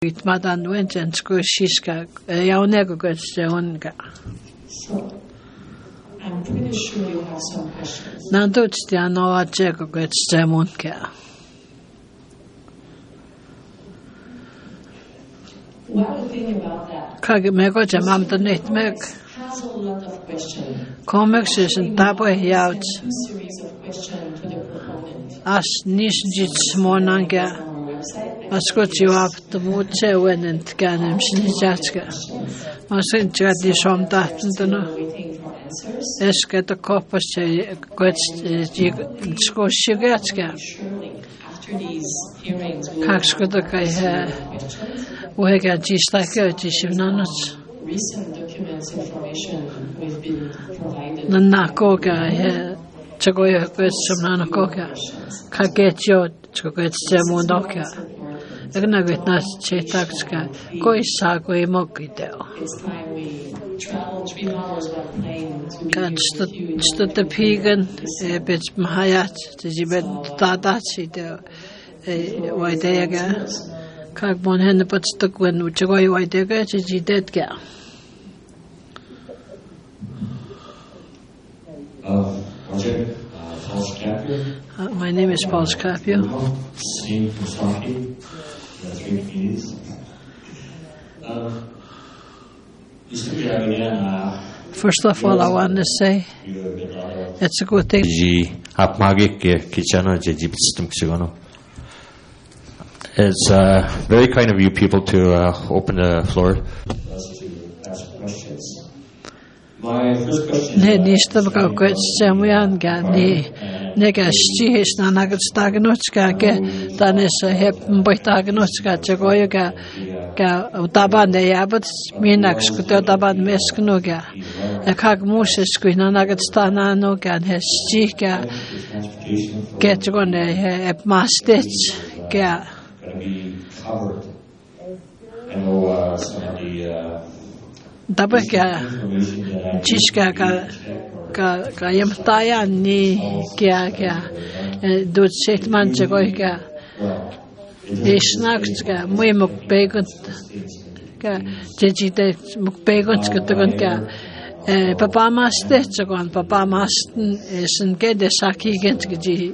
Itmadan wenchen squishiska yaunega gutsteonga. I'm pretty sure you have some questions. Nanduchtiano achego gutstemunka. One thing about that Kagemego jamam the nitmek. has a lot of questions. Comex is in tabo yaut. Series of questions to the proponent. As nisjits monanga. Ascolti up the muche when and ganem snitjatka. Masin jadi somdatno. Eske the coppers skoshigatska. After these hearings, Kakskodakai Wega Gistaka Gishivnanuts. recent documents information we've been provided. Nanakoga Chagoya Gutsamnanakoga. Kagetio Chogutsamundoka. Egnagitnas Chetakska. Goisago Mokidel. It's time we travel 3 hours by plane to be God stood the pagan, bit Mahayat, the Jibet Tadachi, Waidega, Kagbon Hen, but stuck when Uchagoi Waidega, the dead gal. My name is Paul Scapio. First of all, I want to say it's a good thing. It's very kind of you people to open the floor. My first question Dabaka Chiska Kayamtaya ni Kia do Setman Chagoika Ishnakska Mumuk Begun Jejite Mukbeguns Katagonka Papa Master Chagon Papa Maston is in Gede Saki Genski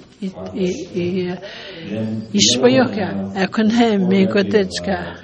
Ispoyoka Akunhem Megotetska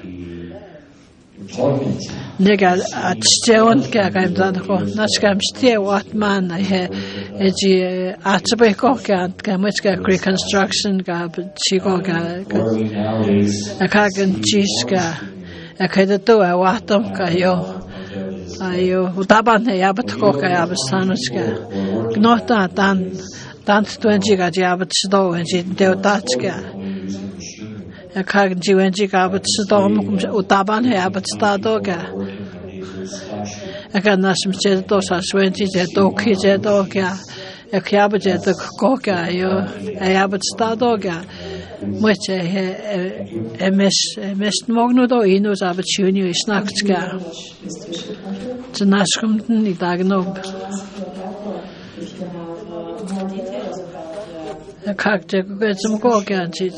Nega at Steon Kagamdako, Naskam Steel Watman, I had a Atabeko Kamuska reconstruction, Chigoga, a Kagan Chiska, a Kadato, a Watom Kayo, Ayo, Utaban, Yabatoko, Abasanuska, Gnota, Dant 20 Gajabat and Deotatska. A kagan jiwenji gabat sdom utaban habat stadoga. A ganasm jedosa swenji jedoki jedoga. A kabat jedok koga yo a yabat stadoga. Much a mest mognudo inus abatuni snaktska. To naskumten I dagnob. A kakte get some koga and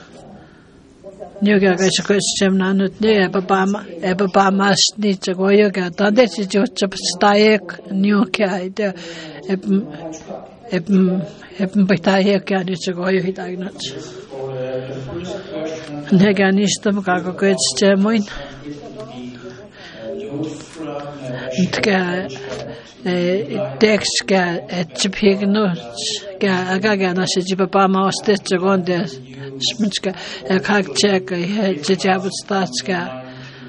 New Gaga Christian Nanut near Ebama Snitch Goyoga, Tandeti Stayak, New Kai, Ebmbataya Kadich Goyo Diagnots. Neganistum Gago Christian Dexka at Chipignots, Gagana Sijibama Stitch on there. Smitska, a kakchek, a head, Jabatstatska,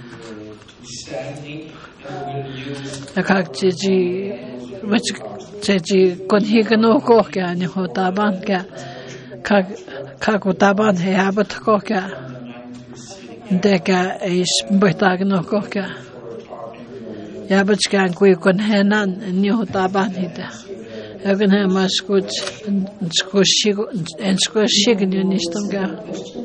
a kakji, which Jeji Konhigano Koka and Hotabanka, Kakutaban, Habat Koka, Deka is Bertagno Koka, Yabatska and Quikon Henan and New Hotabanita. Even have my good and squishing in Istamga.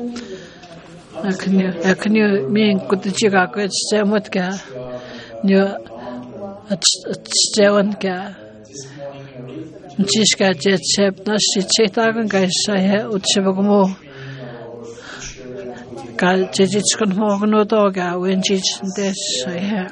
I can you mean good the Chicago at Samutka near at Stewanka Chiska jet sep nasi cetakan guys saya utsebagmo Ka jijits kon mogno doga when jijs des yeah.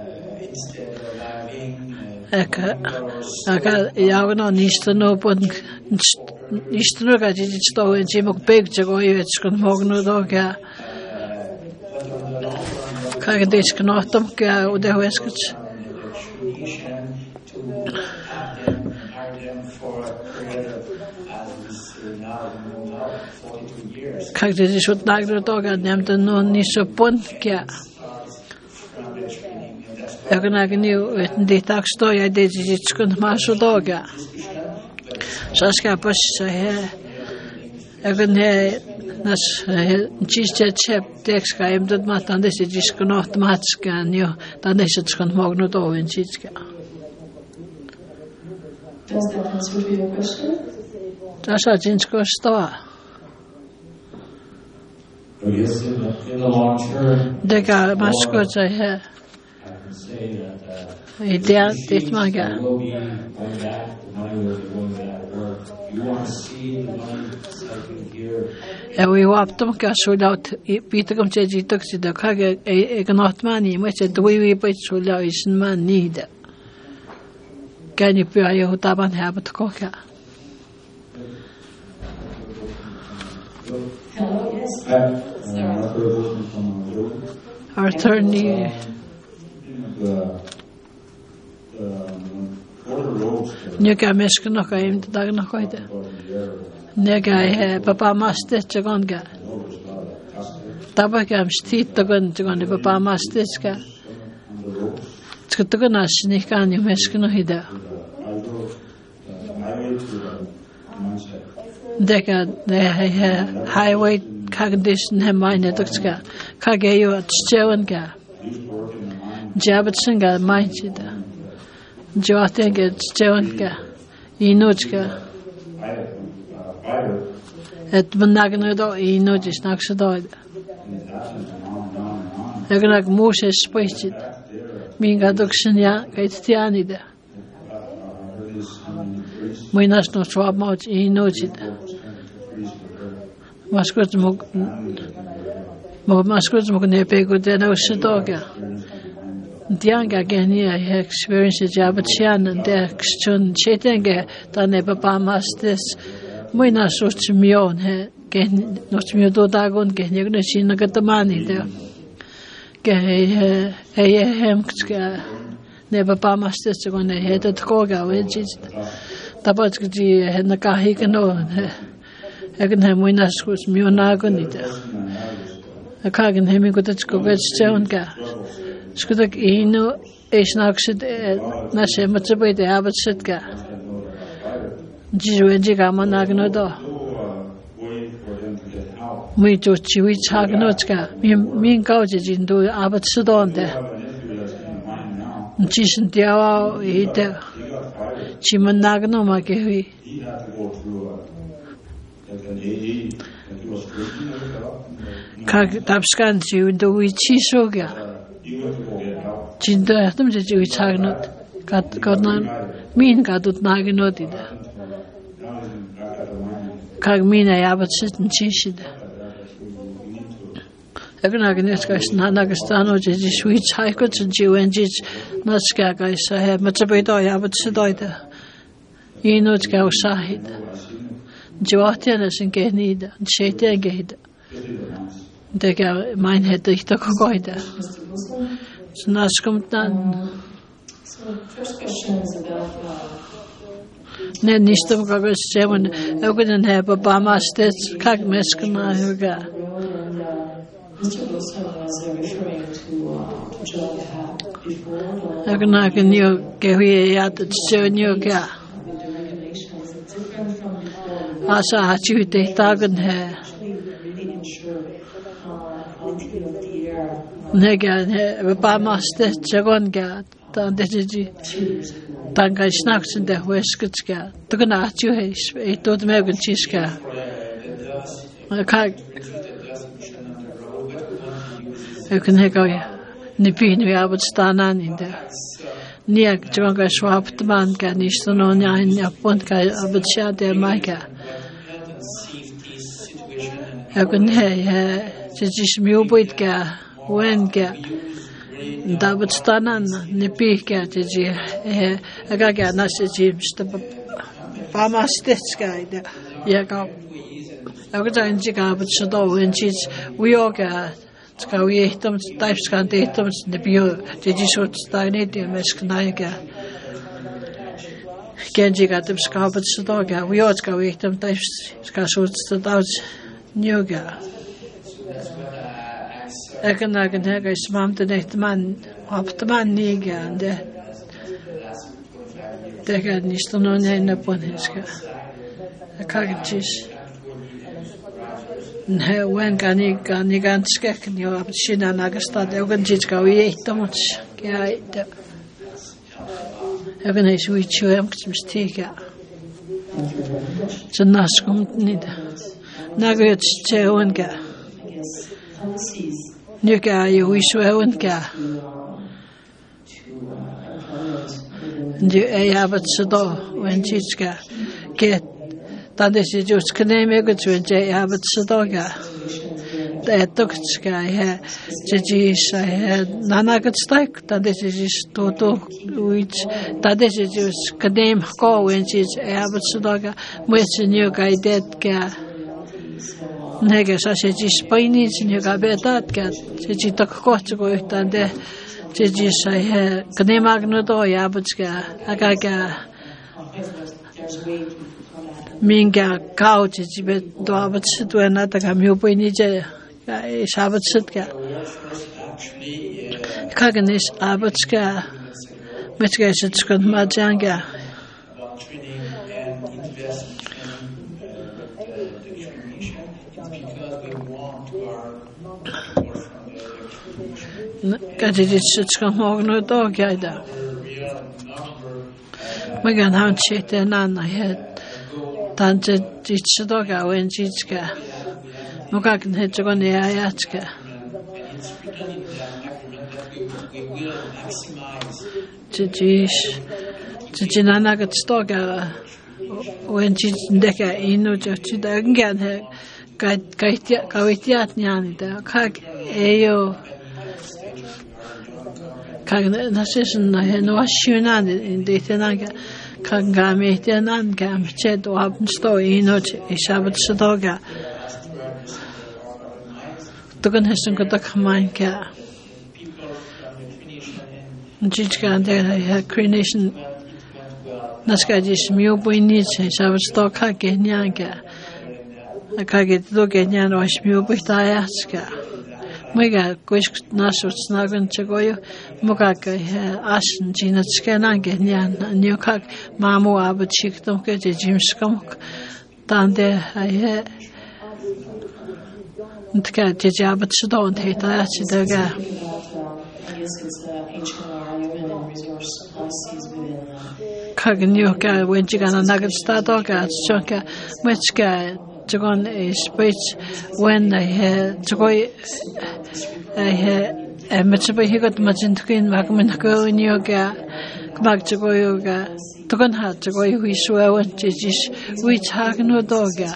Aka yagno nistano pon nistano ka jijits to when jimok beg jago yets kon mogno doga. Ka des knotom ka ude weskets. Kijk, dit is wat ik er ook aan neemt en nog niet zo pontje. Ik kan eigenlijk niet dit dag staan, jij dit is iets kunt maar zo doorgaan. Zoals ik pas zei, ik kan nas chip tekst gaan, dat maar dan is het iets kunnen automatisch gaan, ja, dan is het gewoon mogelijk door in iets gaan. Does that answer to your question? Dat is wat iets kost. Yes, in the long term, Deka maskot say I can say that idea dit maga. will be going back, the money will be going back work. You want to see the money cycling here. We waptum ka sulat pitakam cheji taksi da kage egnot mani mache dwi pe sula isn man nida. Kan you pia yo taban habat koka. Hello, yes. Arthur ni Nega mesk no ka im dag no koide. Nega papa maste chagonga. Tabakam stit tagon chagon papa maste ska. Tskutgo nasni kan ni mesk no hida. Deka highway condition he mine dukska. Kage yo tschewanga. Jabetsinga mindida. Joatenga tschewanga. Inojka. Et benagno do inojis naksedoid. Egnak Moses spichit. Minga duksenya kaitianida. Muinas no swab mouth inojit. Maskut mok ne pego de no sedoga. Dianga genia experience jabatsian and de chun chetenge da ne papa mastes muina sochmion he gen nochmio do dagon gen yegne china gatamani de ge hem kska ne papa mastes gon he de koga wejit tabat gji he na kahi kno Egen he muina skus mio nagon ide akagen hemi gotachko vetscheunga Skudak ino esnaksid nase matsabai de abatsidga. Jiwenji gamanagno do. Muito chiwi chagnotska. Min kauji jindu abatsidonde. Chisn diawa ide. Chimanagno makewi. Kag tapskan jindu wichisoga. Jinda yahtım ceci uçagnot kadnan min kadut nagnot ide. Kag mina yabatsit çişide. Egnagnes kaş nanagstano ceci sui çaykot ceci wenci naska kaysa he matsabayda yabatsit oyda. Inotska usahid. Jiwahtianesin gehnide, şeyten gehide. Deka mein hätte ich da kogoida. So first question is about Ne nistam kagos chemun ogden he papa mastet kag meskna huga. Mr. Wilson was referring to Joel had before. Agna kenyo kehuye yat chenyo ga. The regulations are different from before. Asa hachu te tagen he. Actually, we really ensure quality of the air. Nega he papa mastet chagon ga. Dan deji. 2 years ago. Tanga snaksen de weskutska. Tugna hachu he etot megun chiska. Kag Öken hegoja. Nipin vi abotstanan inde. Nia jonga swapt man ka nistono nya japon ka abotsia de maika. Öken he jis miubuit ka wen ka Davidstanan nipi ka ji aga ka nas ji sta pamastetska ida ya ka aga janji ka butsudo wen ji wioga ska wi hitam types kan de hitam nipi ji shot stane de mesknaiga Genji got them scarped stoga, we ought to go eat them, they shoots the dogs, Nuga. I can have a swamp the next man, up the man nigga, and they got Niston on the upon his car. A carcass. When Ganigan skek, and you have seen an Agasta, the Oganjitska, we ate the much. Even als we het hem steken, zijn nas komt niet. Na gaat steken ga. Nu ga je hoe steken ga. Nu heb het zo wanneer iets ga. Get dat is het juist knemen goed wanneer je hebt het zo ga. Dat toch ga je je nana gaat steken dat is het toto iets dat is het juist kneem go wanneer je hebt het zo ga. Moet je nu ga je dat ga. Nee, als je je spijt nu ga je dat ga. Je toch kort go dan de je zei kneem agno do je hebt het ga. Aga Minga couch is bit doabet sit when at the mu poinije is habet sit ga kaganis abetska metska sit skot majanga kadit sit skot mogno do gaida magan han chete nan het Tante Jitsudoga when Jitska Mugakan had to go near Ayatska. Jijinanagat Stoga when Jitendeka inu Jochidagan had Kawitiat Nyanida Kag Ayo Kagnation I had no Shunan in Detenaga. Kangami tenan gam ched wabn sto inoch ishabat stoga tugan hesun ko takmain ka jichka de creation naska jis miu buini ishabat stoka kenyanga akage do kenyan was miu buitayaska Mega kuisk nasut snagan chagoyo mukaka asn jinatskana genyan nyukak mamu abchiktom ke jimskamuk tande ay ntka jabat sudon theta chidaga kagnyuka wenjigana nagatstadoga chonka mechka Jagon is which when I had Joy I had a Mitsubi he got much into Kin Magmanako in yoga back to go yoga Togan had to go we swear when judges which hag no doga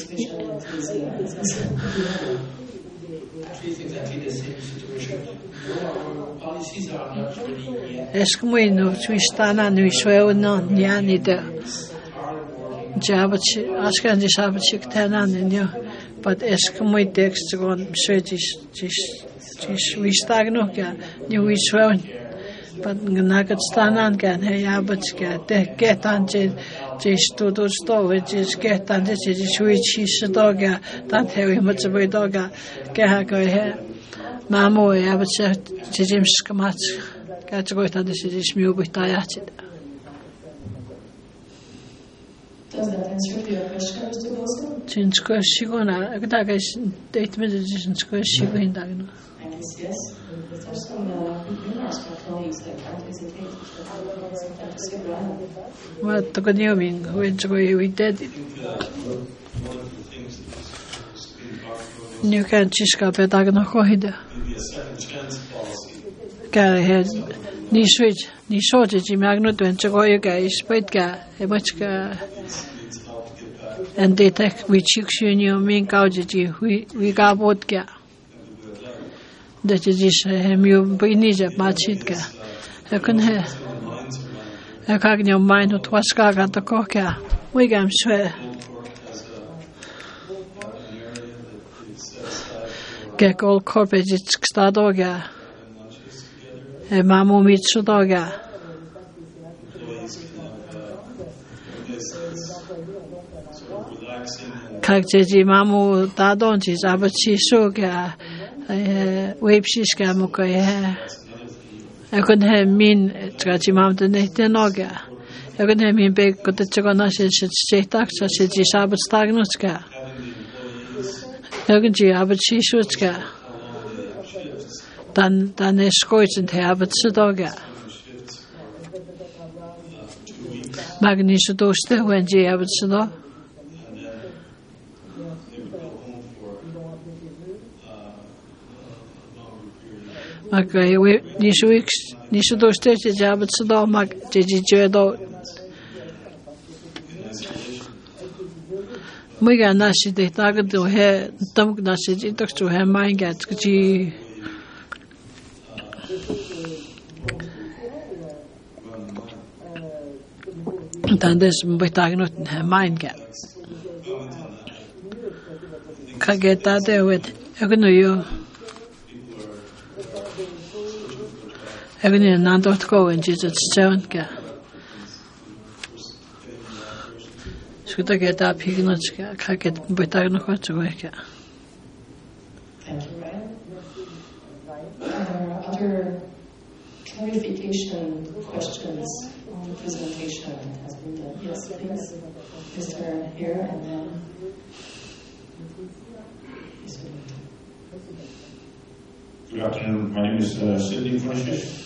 Esquimino twistana no swear no Yanida Jabachi, Askan Jabachi Tanan in you, but Eskimo text to go on Swedish, we stagnoka, you we swear, but Nagat Stanan can, hey, Abatska, get on Jish to do store, which is get on this is which is a dogga, that heavy much of a dogga, Gahako hair, Mamo, Abatsa, Jim Skamats, got to go to this is mu with Diachid. Does that answer your question, Mr. Wilson? Chinsko Shigona, I got a date medicine square Shigona. I guess yes. There's some numerous colleagues that can't hesitate to skip around. What the good you mean? We did it. You can't chiska pedagno hoida. Guy had ni switch, ni shortage, magnet when Chagoya guys, Spitka, a muchka. And they take we chicks you mean gouge we got vodka. det just hemju binija machitka kan he kan jo mind ut waska ga to koka we gam shwe ke kol korpejit stadoga mamu mitsudoga как же маму дадончи забачишуга вебшишка мукая 약간 해민 같이 마음도 내때너가 약간 해민 백 그때 저거 나시 시작 사실 지사부 스타그노스가 약간 지 아버지슈스가 단 에스코이츠 대아버지도가 마그니스도 스테 왠지 아버지도 Okay, nisu dostajete žábat se do mak, že do můj ga naši teď tak do he tam naši že tak co he mají ga že tam des můj tak no he mají ga kage tady uvěd jak no jo Everything nan dot go and Jesus Johnka. Should I get up here? Not I get better no what to work. Thank you, Ryan. Other clarification questions on the presentation has been done. Yes, please. Mr. Here and then. Good afternoon. My name is Sidney Francis.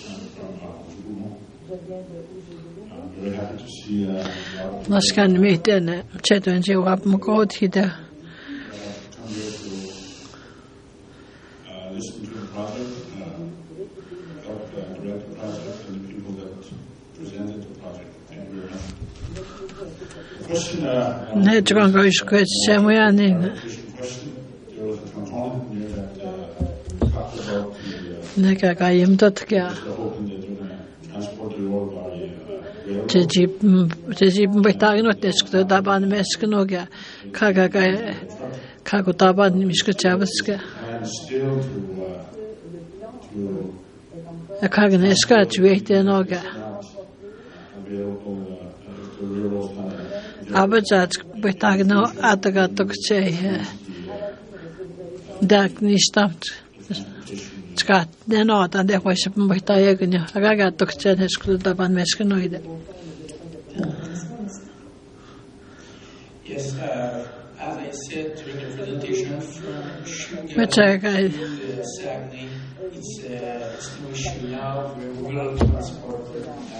I'm very happy to see Naskan meten chetwen je wap mkot hida. Listen to the project, help direct the project and the people that presented the project. Thank you very much. Question. Ne tron go iskot semuyani. Question. There was a component near that talked about the. Ne ka kayim tatka. Jeji betagno tesko daban mesknoga kago daban miskchabaska kagneska tvetenoga abajat betagno ataga tokche dak nistamt Scott, then all that there was some by Diagonal. I got to send his clue about Mescanoid. Yes, as I said during the presentation from Sugar Saguenay, it's no issue now. We will transport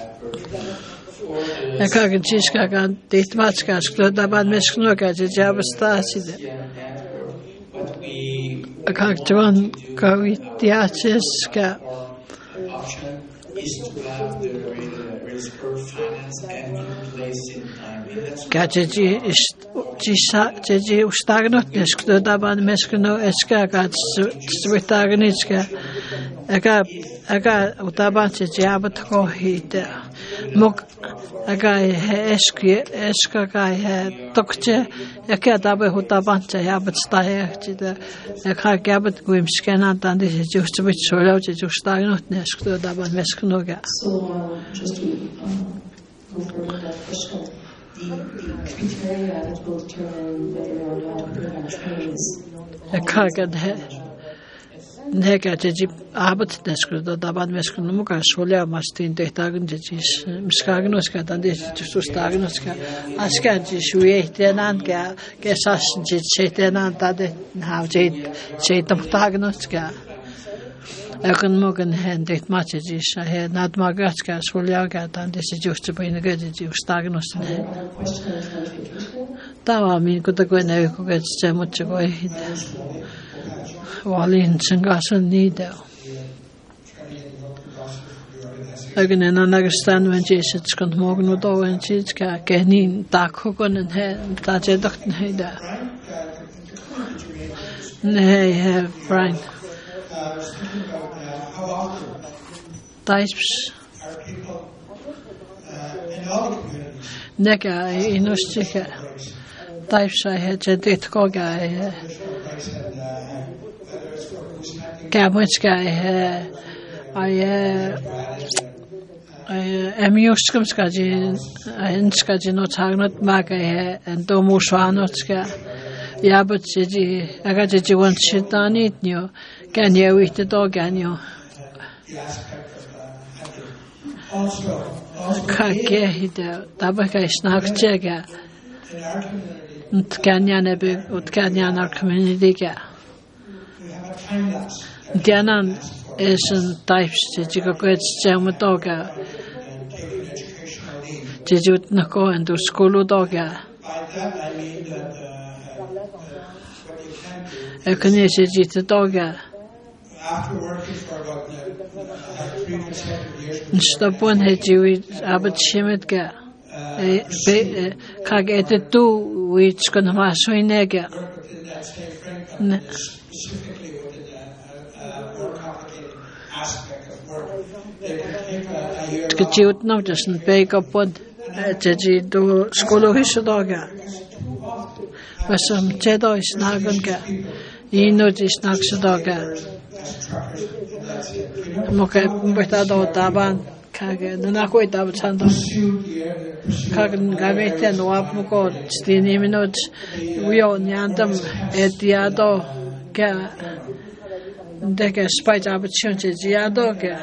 I can't just got date much cash clue about Mescanoga, the Jabba but we I can't run go with the artists. Option is to have the raise per finance and in place in time. Gadget is stagnant, this clue about Mescano Esca, Switaganitska. I got Utaban's Jabba to go heat. Mok a guy Eska guy had Doctor, a cat up with Utabanza, Abbott style. A car gabbard Grim Scanner, and this is just a bit so loud to stagnant, Nesco about Mescanoga. So, just to go further with that question, the criteria that will determine whether or not we're going to trains. A car got Negative Abbott Nesco, the Daban Mescanuka, Solia must in the Taganjis, Miscagnoska, and this to Stagnoska. Ascantis, we ate an anka, guess us, Satan, and how Jade Satan Tagnoska. I can mug and hand it matches. I had not Magaska, Soliaga, and this is just to be in the good of Stagnos. Tawa mean could go and ever get so much away. Wallins and Gasson Needle. I can understand when Jesus comes morgen with all and she's got getting dark hook on and head, that's a doctor. Nay, Brian. was thinking about how often Types are people in all the communities nega inustika. Types I had to dit koga. Gamuchka I muskumskaji inskaji no tagnot maga and domu swanotska. Yabuchi agaji won shitani nyo can you eat the dog anyo kake hida tabaka snakchega utkanyane utkanyana community ga dianan is an types jigo kwets jamatoga jijut nako and to school doga Econisha doga. After working for about 3 consecutive years, Stop one head you Abbott Shimitka. Kagete two which can have swinega. within that same framework, specifically within a more complicated aspect of work, they could take a year Could you notice and bake up one Jiji do school doga? But some Jedo is nagunga. You notice Naxadoga. Moka Bertado Taban Kaga, the Nakoi Tabachando Kagan Gavete and Wapuko, Stiniminoch, we all Nyandam, Etiado, Deka Spite Opportunity, Giadoga.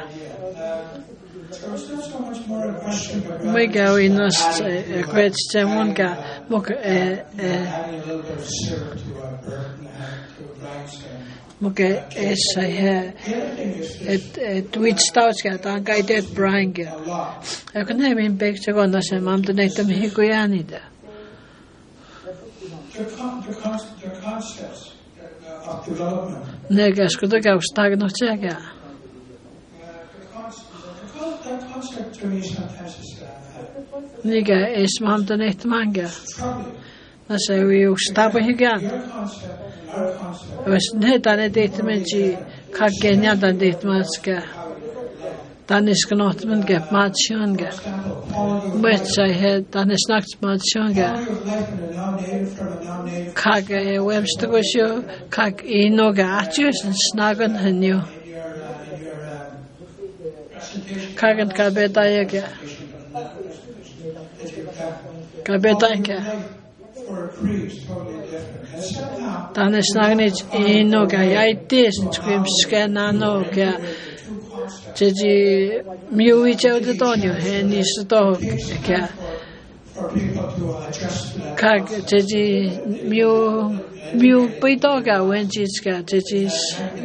We go in us a great Stemonga, Moka, Moka, as I had at which starts got unguided Brian. I can have him back to go us and Mam the Natum Higuyanida. The concepts of development. Negas could go stagnochega. That concept to me sometimes is Niga is Mam the Natumanga. troubling. I say we stop again. Your concept and our concept. Was net an editmenji Kagenya than Ditmaska. Danish Knotman get Matchunga. Which I had Danish Nacht Matchunga. Kag Webster was you, Kag Inoga Atchus and Snagan and you. Kagan Kabetayaga. Kabetayaga. Danish Nagnich Inoga Yaitis and Scream Scananoga. Jiji Muicho the Donio, and is dog. Kag Jiji Mu Pitoga when she's got Jiji's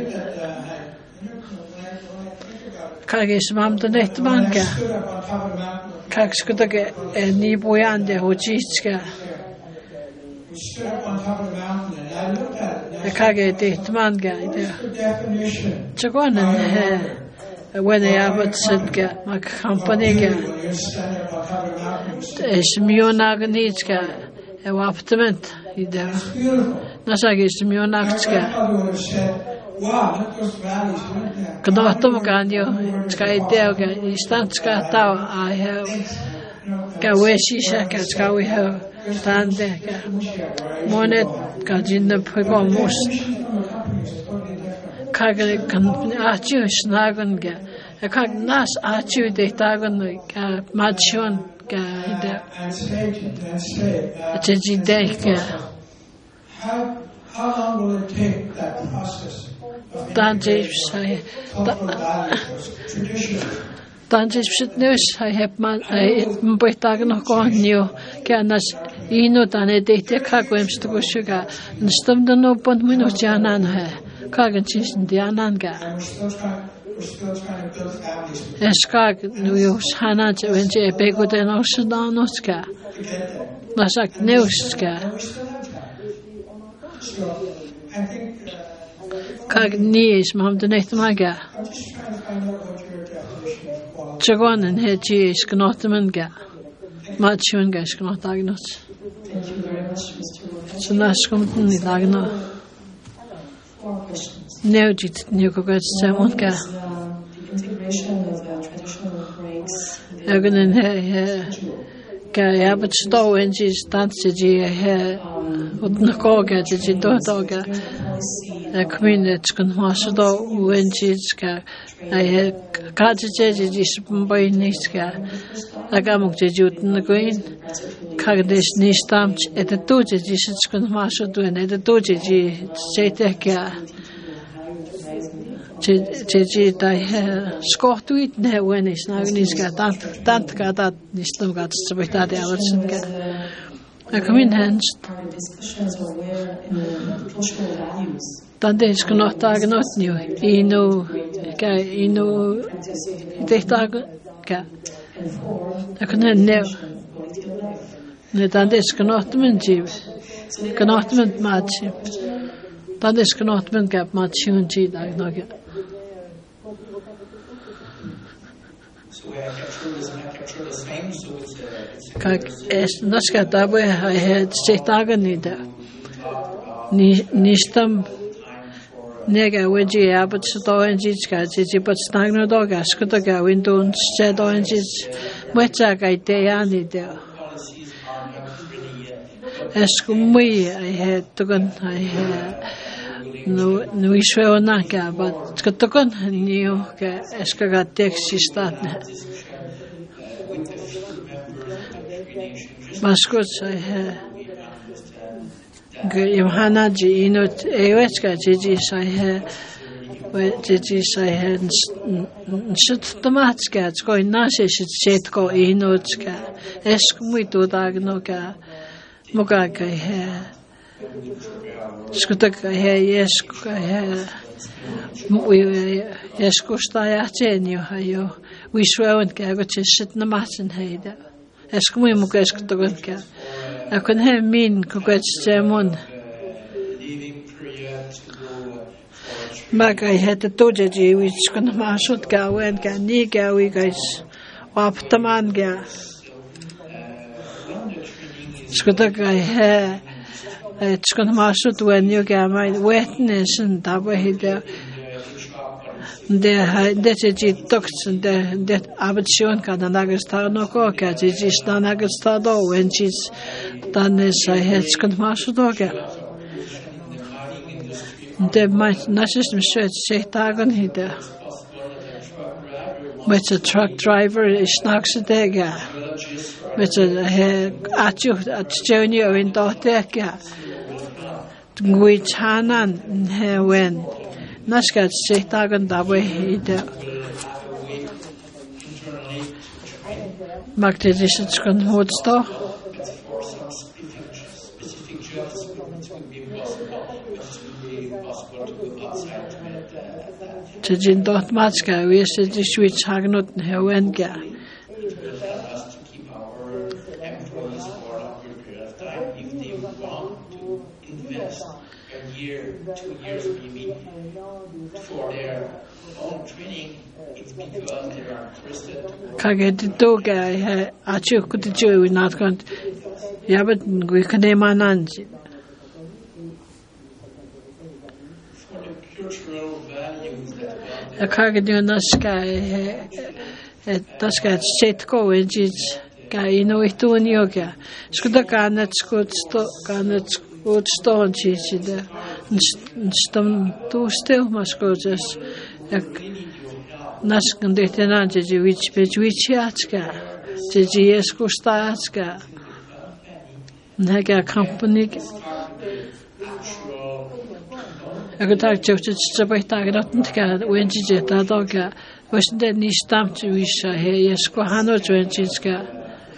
Kagis Mam the Net Banka Kag Skutaka and Niboyande Hojiska. Stood up on top of the mountain and I looked at it. The Kage de Manga. The definition. Chagonan when they have it said my company When you're standing up on top of the mountain, is Mionagnichka, a waptament. it's beautiful. Nasagis I Mionagska. probably would have said, wow, look those valleys, look at that. Kdotomaganyo, Sky Delga, Istanska Tower, I have Gaweshi Shaka, we have Tandeka. Monet Gajin the Pegamos. Kagel company Archu Snaganga. A kag nas Archu de Tagan Machon. And say, how long will it take that process of Danjis should news I have man I Boytagan Conio Canas Ino Dane de Cagwams to go sugar and stummed the no pond window Janan Kagan cheese in the Ananga. We're still trying to build families Eskag News Hana when J. Bego de Nosadanoska. to get there. Nasak Neuska. We still have that. So I think Cagnies, Mam the Natamaga. I'm just trying to find out what your definition of quality. Chagon and Hedgy is Gnotamanga. Machunga is Gnotagnos. Thank you very much, Mr. Wood. So Nascom Nidagno. 4 questions. Neudit Nukugat Samunka. The integration of traditional breaks. Again, Yabat Stow and she's Tansi, Utnakoga, the Dotoga, a community can Mosado when she's I had Kajaji by Niska, Agamuk Jut in the Green, Kagdish Nistam at the Tuji, she's can Mosado and at the Tuji, Seteka. Chị tại Scott Whitney when is now in his got that nistum got sabita de Alison got a come in hands Tande is not tag not new they tag I can never Tande is not menjiv cannot match Tande is not men gap much unji like no Как наска табе хает сетаганida нистам нега вэжи абат стоэнжичка жижибат стагнодога скотога виндон стэдоэнжич мэтсага итеянида эскумми хает туган Nu isveonaka, but skotokon niu ke eskaga teksistatne. Maskots Imhanaji inut eweska jiji sai shit tomatska skoi nase shit ko inutska eskmuitu dagnoka mugaka Skutak jesku jeskusta jenio hajo wisweon kägo shit na matsen heida eskmui muka eskutogonka akon he min koketsemon Magai had the tojaji which kon masut ga wen ga ni ga we guys waptaman ga Skutak he It's going to masut when you get my wetness and dabahida. The talks and that abition can anagastano coca, it's done agastado when she's done this. I had scant masudoga. The my national shirt say tagon hida. With a truck driver is knocks a dega. With a at you at junior in Doteka. Guichanan when Naskat Setagan Dawe Hida Magdedishans can Woodstow Tajin Dot Matska, we said the switch Hagnot and Hewenga. Year, 2 years maybe for their own training, it's because they are interested. Kageditoga, Achu could do not going. Yeah, but we can name an answer. For the cultural values that a Kagedionaska, Taska Setko, and it's Gaino Itun Yoga. Skudakan at Skutsto, Good stone cheese there. Stom two still must go just Naskan de Tenanji, which Yatska, Jes Kustatska, Naga company. I could talk to Sabata, when Jetta Doga, wasn't there any stamp to wish I hear Yeskohano Twenchiska.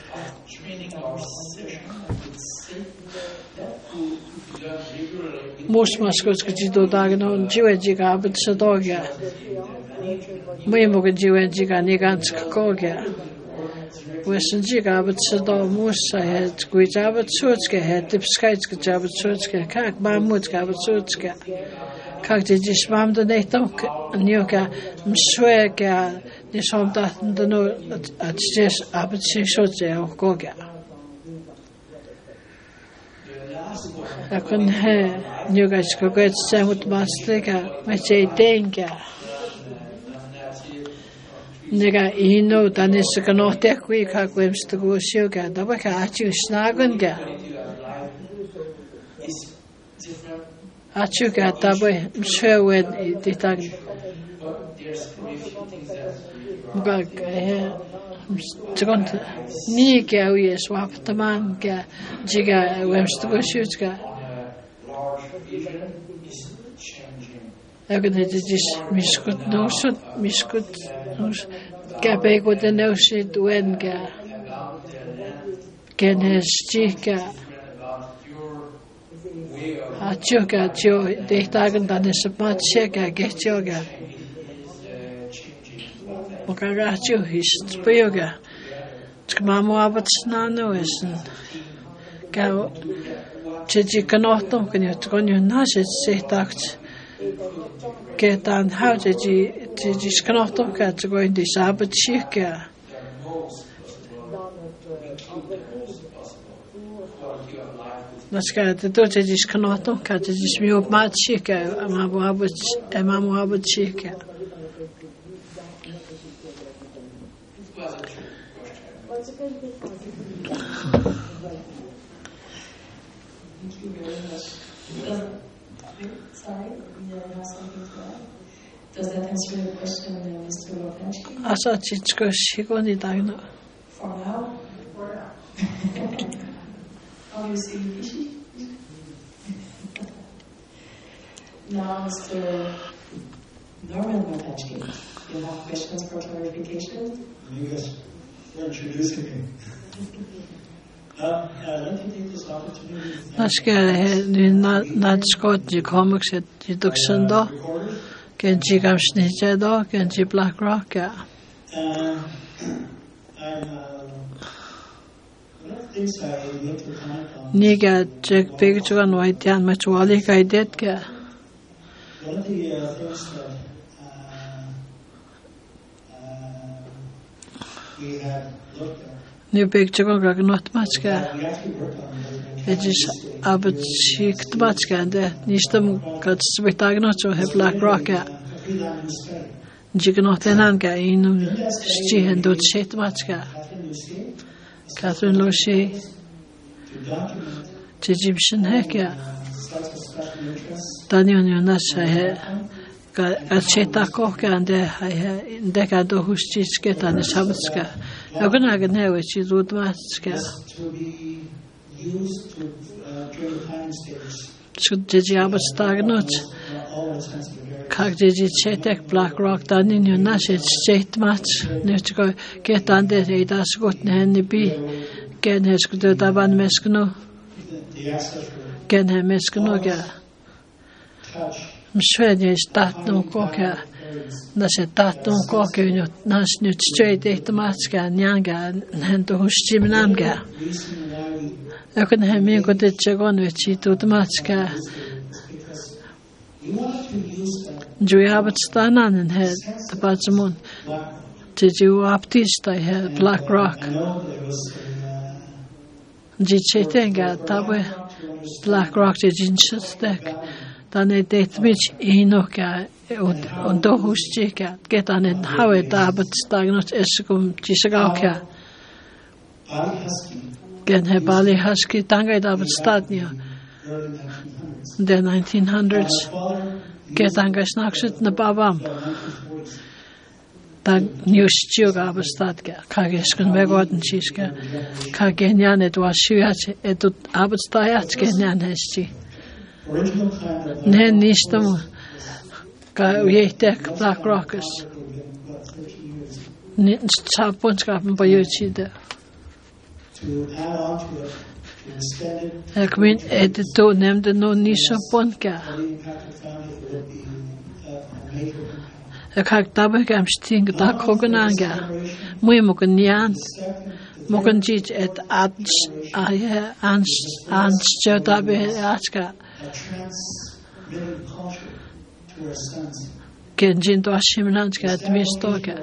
Most mascots could do Dagno, Jiwajiga, but Sadoga. Moimoga Jiwajiga, Niganska Koga. Western Jiga, but Sado Musa had, Guijabat Sutska had, Dipskaitska Jabat Sutska, Kak Bamutska, but Sutska. Kak did you spam the Natok, and Yoga, Mswega, this home that the no at just Abat Sotja or Goga. Akun he new guys go get samut mastega me say denga. Nega ino danis kanote kui ka kwems to go sugar da ba ka achu snagun ga. Achu ga da ba mswe wed ditag. Muga Tgont ni ga wi swap taman ga jiga kwems to go sugar. Agad is miskut no sut miskut Gabe go the no shit when ga Genestica Achuga jo de tagan dan is mat chega get yoga Mokarachu his yoga Tmamo abat snano is Ga Chiji canoto can you turn your nash say tact Get on how did you cannot talk at to go in this abbot chica. Let's get the daughter is cannot talk at this view of mad chica, a mamu abbot chica. Sorry, you have something to add? Does that answer your question, Mr. Lopensky? Asa chichko shigoni dagno. For now? How do you see Ishi? Now, Mr. Norman Lopensky, you have questions for clarification? Yes, for introducing me. I'd like to take this opportunity to thank not Scott the comics at Duxando, Genji Gamsnichedo, Genji Black Rock. one of the things I would like to comment on. Niga Jack Picture and White and Matualik I did get. One of the things that we have looked at. New picture got not much. We actually worked on It is about chic much and Nistam got Svitagno to have Black Rock. Jiganothenanga in Sti and Dot Shit Matska. Catherine Loshi Egyptian Heka Daniel Nasha Gacheta Koka and Decado Hustich get on the Sabatska. I'm going to know which is wood matska. Should Gigi Abbott Stagnot? Как Gigi Chetek Black Rock done in your Nash, state match. Let's go get under it as good and be. Get his good Daban Mescano. Get him Mescanoga. I'm sure there's that no cocker. Nase tatum koke nas nyt straight eight matska nyanga hento hustimnanga. Ekon hemi kote chegon vechi tut matska. Jui habat stanan in head the batsmun. Did you aptista head Black Rock? Jichetenga tabe Black Rock jinstek. Dan det mich inoka on do hustika get on it how it but stagnot eskum chisagauka gen he bali husky tanga da but stadnia the 1900s get anga snaksut na babam da news chuga but stadka kageskun megorden chiska kagenian it was shuach et abut stayat genian hesti ne nistam Ka yetek Black Rockers. Nit saponschapen by Yochida. Ik weet het toen neemde nog niet zo ponka. Ik had daarbij hem sting dat koken anga. Moet je mogen niet aan. Mogen niet het aanstellen daarbij aska. Genjin to Ashimnanska at Mistoka.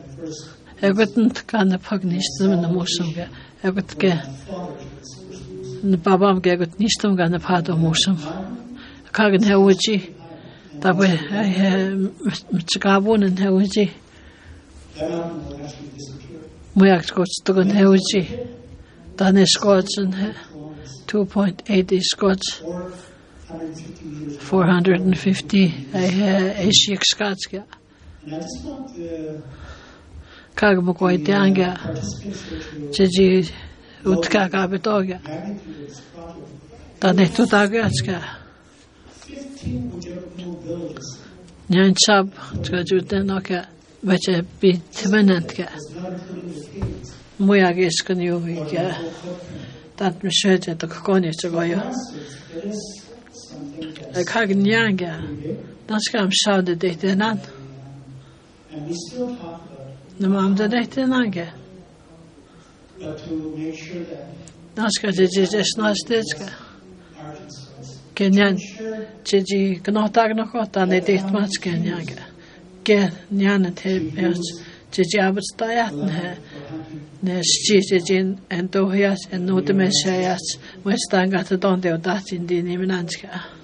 I wouldn't can the pugnist them in the Musumga. I would get Babam gegut nistum gan pado musum. Kagen hewji. Dabe mtskabun en hewji. That mountain will actually disappear. Muyak gots tugun hewji. Dane Scots and 2.80 Scots. 450 meters. 450 Ashik Scots. And I just want the Kagmukoitianga. participants here to Jiji utkaka betoga. magnitude of this project. Dane tutagatska. 15 Ojibwe villages Nyan sab tskajutenoka. Vache bitvenentka. was not including the caves. Muyak iskan yuvika. The whole footprint. Dat msheje to kokoni tsogoyo. There is something that's Kagnyanga. Danskam saude detenan. and we still talk about it, Namamda detenanga. but to make sure that Danska jiji jesnastitska. Arkansas Kenyan ensure jiji knotagnokota ne detmats kenyanga. Ke nyana tebes jiji abstayat ne. Ne stijin en dohias en notemeshayas. Westanga te donde odatin diniminanska.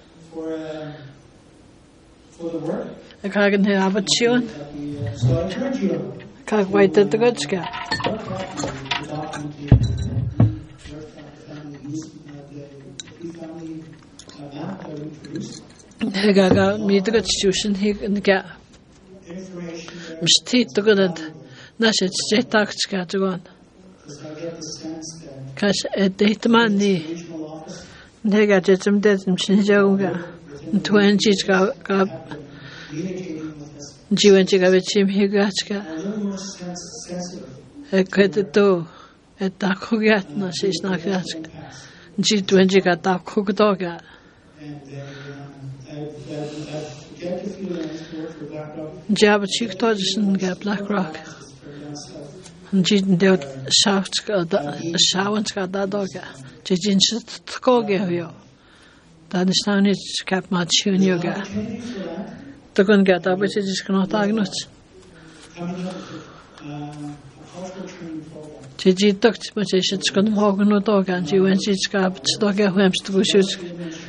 for the work Kagen he abatsion. that we so I encourage you Kag waita tgotska. to document your family use the family map that we produced. Hegaga midgotshushin higa. Information there Mstit tgotad. Nashet jetakska tgon. because I get the sense that Kash editmani. regional office Hega jetum detum shinjauga. Twenjiska ka communicating with us jiwenjiga vechim higatska. are a little more sensitive Eketo etakugat na sisnakatska. than past. Jitwenjiga takugdoga. And I get the feeling I used to work for BlackRock. Jabachik Dodson ga BlackRock. For down south. Jin deut shawanska dadoga. Jin shit tkoge yo. Dan stani kap mat yoga. Opportunity for that Tukun get up which is not agnuts. coming up with a cultural training program. Jiji tukt which is it's gon hognu dog and you when she's got stoga whems to shoot.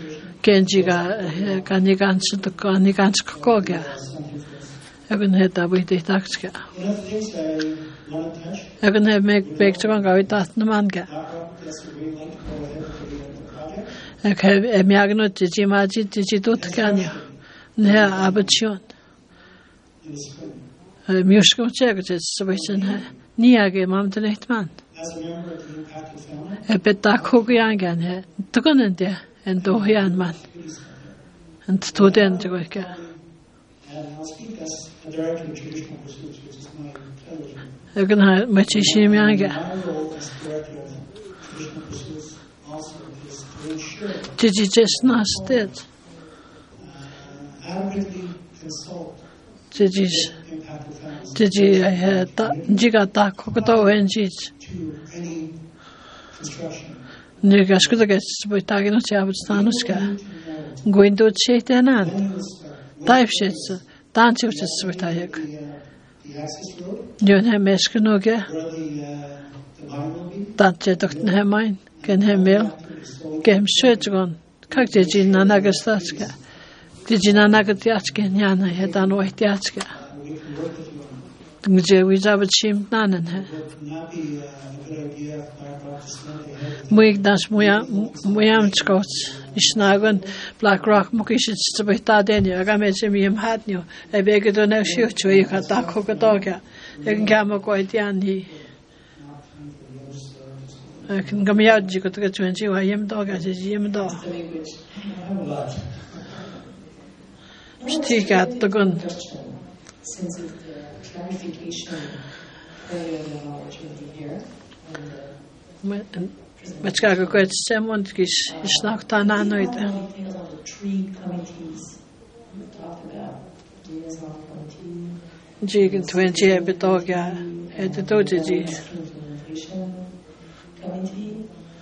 Kenjiga kanigans to kanigans koga. Egun het up with the taxka. One of the things I want to touch, Egun have make big to go with that manga. BlackRock, that's the green light to go ahead and put it in the project. Ik heb miagnut jiji maji jiji tut kanyo. Ne abation. In the spring. Musko chego situation ha. Niage mam man. As a member of the impacted family, Beta kogiangan ha. Tukunen de en dohian man. En student goika. and I'll speak as a director of traditional pursuits, which is my television. Egun ha machi shimianga. My role as director of traditional pursuits also is to ensure Jiji just nasted. adequately consult Jiji's impacted families jiji jiga ta kokto wenjij. to any construction. Niga skudaga spoitagino chabstanuska. Guindo chetenan. When will start? Type shits. Danchu spoitayek. The access road, Jön hem meskenoge. where the mine will be. Tantje dokten hem mein. Ken hem mel. Kem sötgon. Kak jeji nanagastatska. Jeji nanagatjatska nyana hetan oitjatska. We can work with you on Gje wizabat shim nanen he. it. Would not be a good idea if BlackRock to spend ahead. Muig das muyam tskots. Isnagon BlackRock mukishit spoita denyo. Agametse miyam hatnyo. Ebege do na shiuchu yika takho katoga. Egen kama koitiani. Ken gamiadji kotoga twenji wa yem doga jeji yem do. The language. I have a lot. Stigat togun. Question, since it's clarification earlier in the knowledge will be here. And Matskaga koet semont kis isnak tananoid. More details on the three committees we talked about. Liaison committee, Jigen twenji ebitoga. Editoji. implementation committee.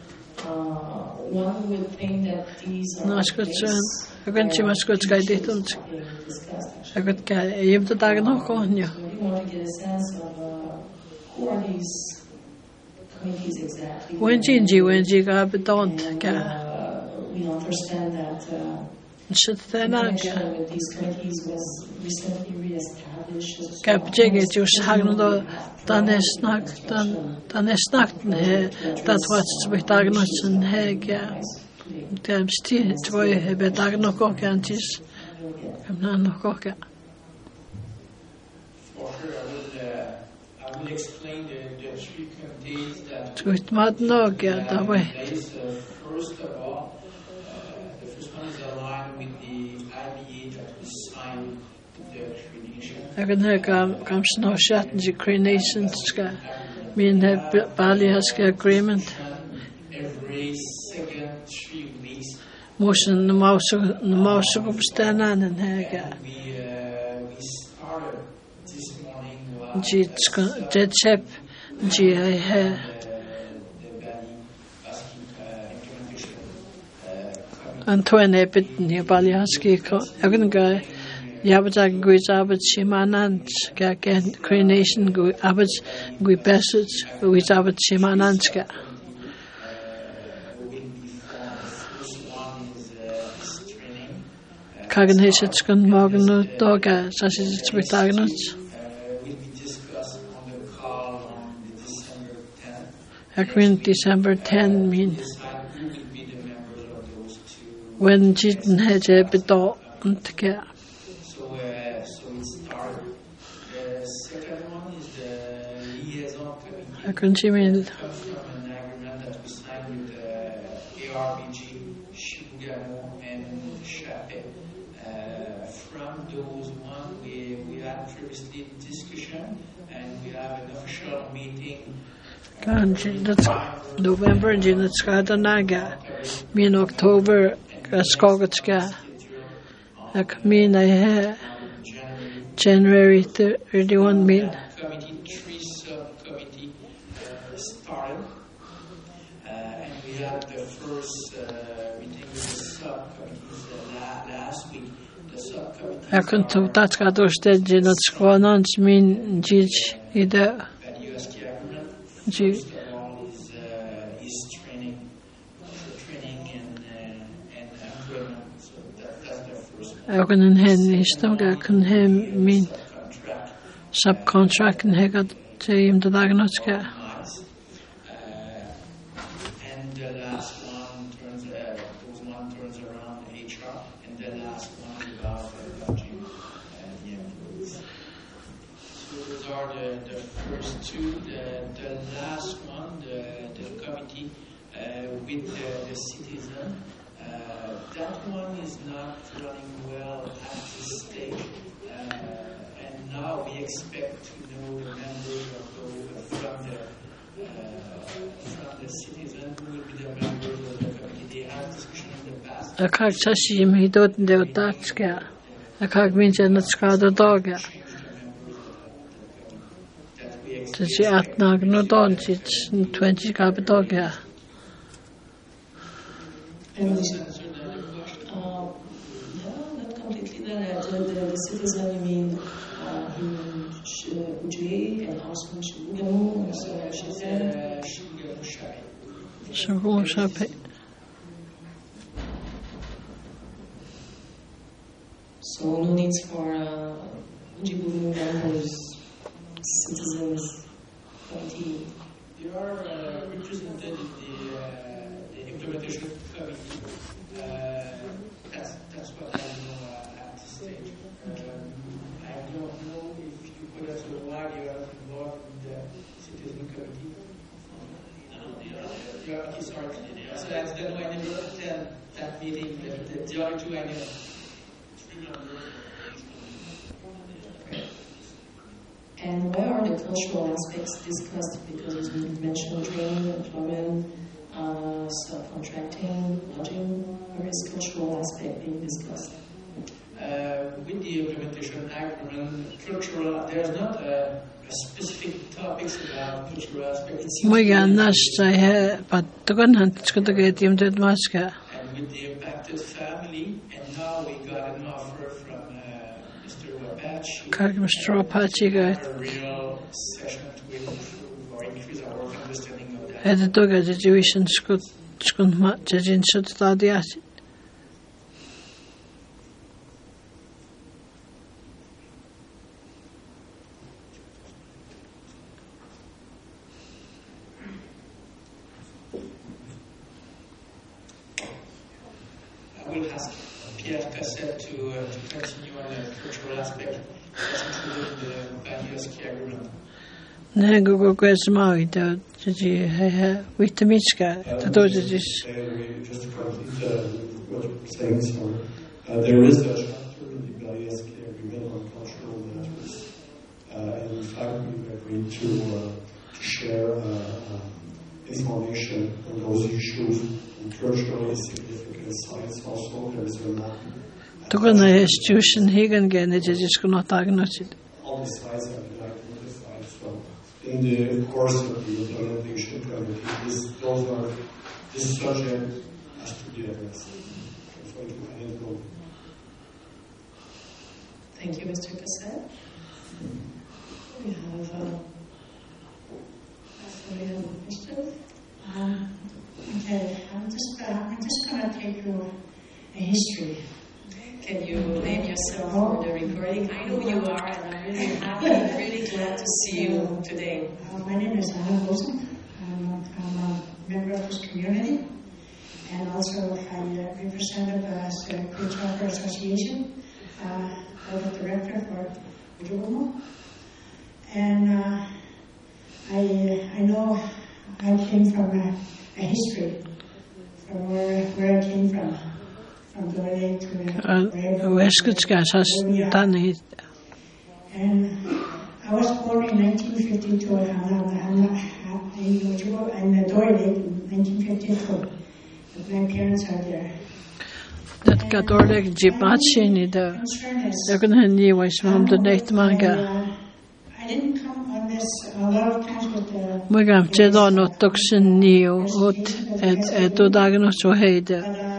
One would think that these are Naskutsen. things Agan chimaskutska ditunt. being discussed actually. Agat ka yem to tagan ho konyo. We want to get a sense of who are these committees exactly. Wenji don't We understand that shit the then connection with these committees was recently reestablished. Kapjege just hagno danesnakt dat was betagnochen hege dem sti tvoje betagno kantis kamna koka. I will explain the three committees that Tut mat nog da way. First of all, the first one is aligned with the IBA that we signed the accreditation. Again, comes no shot in the accreditation ska. Min Bali has agreement. Every second 3 weeks. Motion the mouse uppstanan and hega. We started this morning. Jet chep G I ha. Antoine bit near Bali Husky. Again, guy. Yabata guis abat shimanans gagan creation gu abat gui passage with abat shimananska. Kagan hisitskun morgen doga sasis betagnuts. Will be discussed on the call on the December 10th. Akvin December 10 mean Decide who will be the members of those two. when jitten hete bedo untke. So we start. The second one is the liaison committee. Akvin mean From an agreement that we signed with ARBG, Shibugamo, and Chape. From those one, we had previously discussion, and we have an official meeting. that's November jin skada naga. Mean October skagatska. Ak mean I ha January 31 mean. Committee, 3 subcommittee started, and we had the first meeting with the subcommittees last week. The subcommittee Akun to tatska dosted jin skwanans mean jij ida that USK agreement. ji First of all is training and employment. So that's the first one. Akun hen istoga kun hem mean Contract. subcontract and hegat im the diagnostica. Nice. And the last one turns around HR, and the last one about budget and the employees. So those are the first two. The last one, the committee with the citizen. That one is not running well at this stage. And now we expect to know the members of from the citizen who will be the members of the committee. They had discussion in the past. Akak sashi im hidot de tatska. Akak means en skada daga. That we expect. Tsi atnag no don sit 20 kapitoga. And no, not completely. The citizen, you mean Ujie and Osman Shibugamo, and so she said. Shagun shape. So no needs for Djibouti members, citizens, committee. They are represented in the implementation committee. That's what I know at this stage. I don't know if you put us why you are involved in the citizen committee. Sorry. So that's the way I never attend that meeting. The other two I know. And where are the cultural aspects discussed? Because you mentioned training, employment, subcontracting, lodging. Where is cultural aspect being discussed? With the implementation agreement, cultural, there's not a specific topics about cultural aspect. It seems Moja nasta he pattukan hantskuta ketim tet maska. and with the impacted family, and now we got an offer from Mr. Wabachi. Kak Mr. Apache A real session to improve or increase our understanding of that. Это только Jewish скун Jejin should study it. I will ask Pierre Cassette to continue on the cultural aspect as included in the various key agreement. Nego go kwesmai da Jeji vitamiska to Just to complete what you're saying, so there is a chapter in the Balias Agreement on cultural matters. And in fact, we've agreed to share information on those issues and culturally significant sites also. There is a map. Tuko na institution higan gene Jeji skun otagnosid. All the sites have been identified. So in the course of the implementation committee, this subject has to be addressed. Thank you, Mr. Cassette. We have a question. Okay, I'm just going to take you a history. Can you name yourself for the recording? I know you are, and I'm really happy, really glad to see you today. My name is Anna Bosen. I'm a member of this community, and also I represented the Queer Charter Association. I was the director for Ujugumo. And I know I came from a history, from where I came from Dore to Weskutska has done it. And I was born in 1952 in Dore in 1952. But my parents are there. Dat gaat oorlijk jibatje in de. Ik kan hen niet wijs om de net manga. We gaan het dan nog toch zijn nieuw. Het doet daar nog zo heden.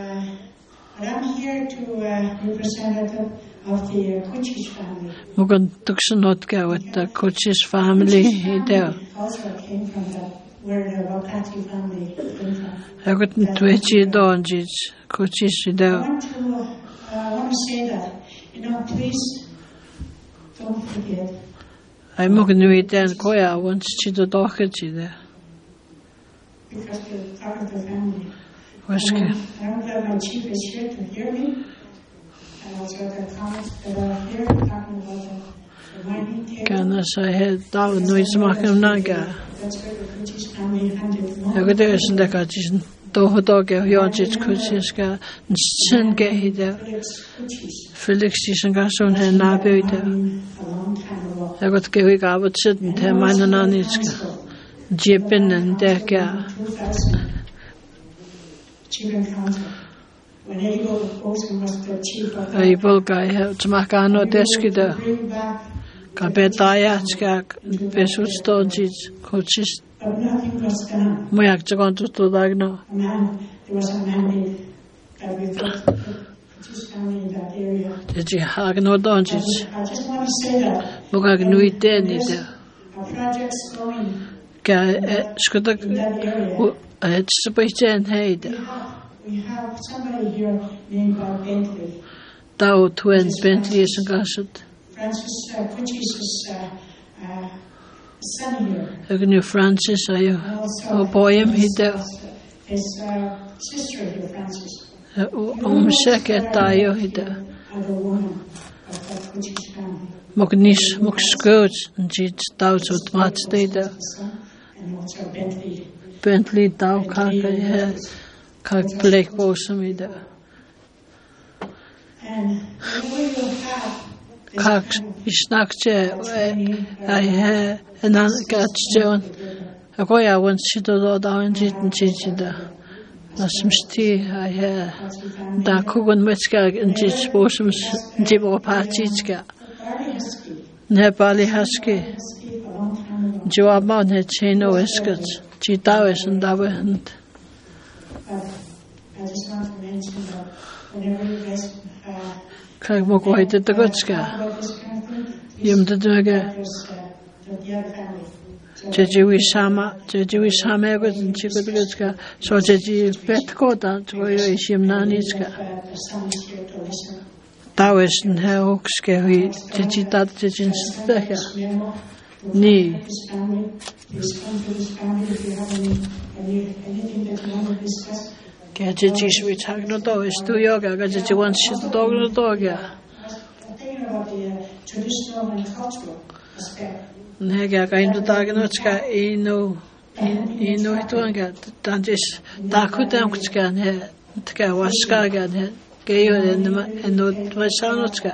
We gaan toch zijn nog gaan met de Kuchis family heden. Ik heb een tweetje dan iets. Kuchis heden. I want to say that, please don't forget. I mag nu eten koya, want she do toch het heden. Because you're part of the family. Waske. I'm glad my chief is here to hear me. And also the comments that are here talking about the mining table. Kan ze het daar nooit maken naga. That's where the Kuchis family handed more. Ik weet eens dat het is toch toch het Kuchis ga zijn gehede. Felix is een gason hen nabuiten. Ik had gehoord dat het zitten te mijn nanitska. Jepen en deka. I Bulgai to Makano Deskida. Kabetayatska Besustodjits coaches. Moyak to go to Dagno. There was a mandate that we put his family in that area. Did you have no donjits? I just want to say that Mugagnuit Denida. our project's going Skudak in that area. it's Sebastian Haida. We have somebody here named Bentley. Tau twin Bentley is a gossip. Francis Kuchis' son here. I knew Francis, I boy him, he did. His sister here, Francis. Second, Tayo, he did. Other woman of that Kuchis family. Mognish, Mogscoats, and she's Tau to Match Data. And also Bentley. Bentley, Tau, Kak Blake Bosom, he did. And whenever you have Kak, Isnakche, I had an Gatstone. A goya once she did all down and Jitda. Nasmsti, I had da Kugan Mitska and Jits Bosom's Jibo Patitska. Nepali Husky. Joabon had Chino Eskets, Chitawis and Davahant. I just want to mention that whenever you guys Kagmokoy did the Gutska. about this kind of thing, Yum the Dugga. there's Jejiwi sama go chikudga so jeji petko da tvoyo ishimnaniska Tawesen heokske hui jeji tat jejin staka ni Ke jeji shwi chagno do stu yoga ga jeji wan shit dogno doga Nega ga indu dagnotska ino ituanga tantis takudamkska ne tka waska ga ne geyo eno tvasanotska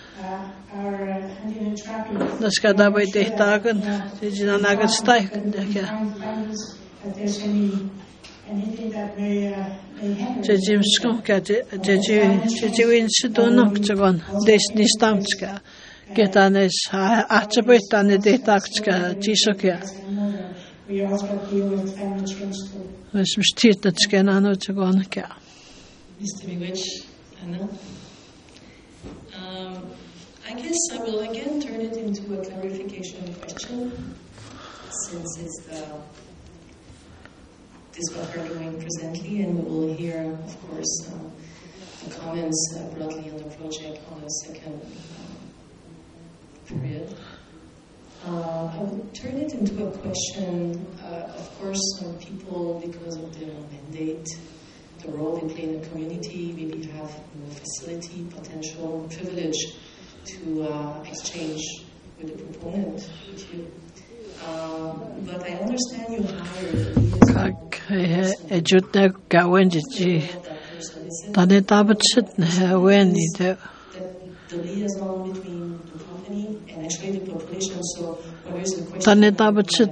Naska da bai de tagen jina naga staik deka Jejim skomka jeji win sidonok tsagon desni stamtska Getanes atchapetane de takska tisokya Ves mstitnatska nano tsagonka Mr. Miwich, Anna. I guess I will again turn it into a clarification question, since it's this what we're doing presently, and we will hear, of course, the comments broadly on the project on the second period. I will turn it into a question. Of course, some people, because of their mandate, the role they play in the community, maybe have more facility, potential, privilege to exchange with the proponent, with you. But I understand you the liaison between the company and actually the population. So when there's a question, it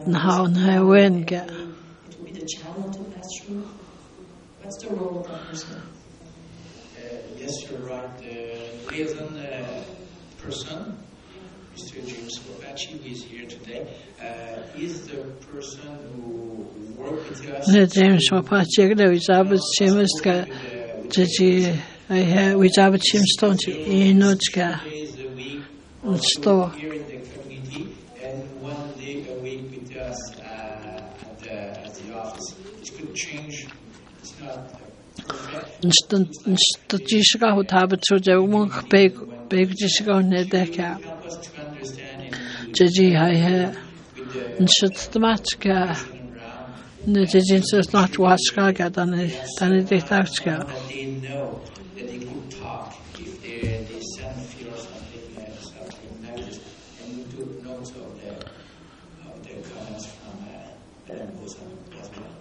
will be the channel to pass through. What's the role of that person? Yes, you're right. The liaison person, Mr. James Kopachi, who is here today, is the person who worked with us. James Kopachi, we have a chim stone in Notska. Store. Here in the community, and 1 day a week with us at the office. It could change. It's not perfect. Instant who have it to the one big disco net deck. Help us to understand Jiji, I have Nshutmatska. Nijins is not Waska than it detactka. They know that they could talk if they send feel something negative, and we took notes of their comments from Madame Boson as well.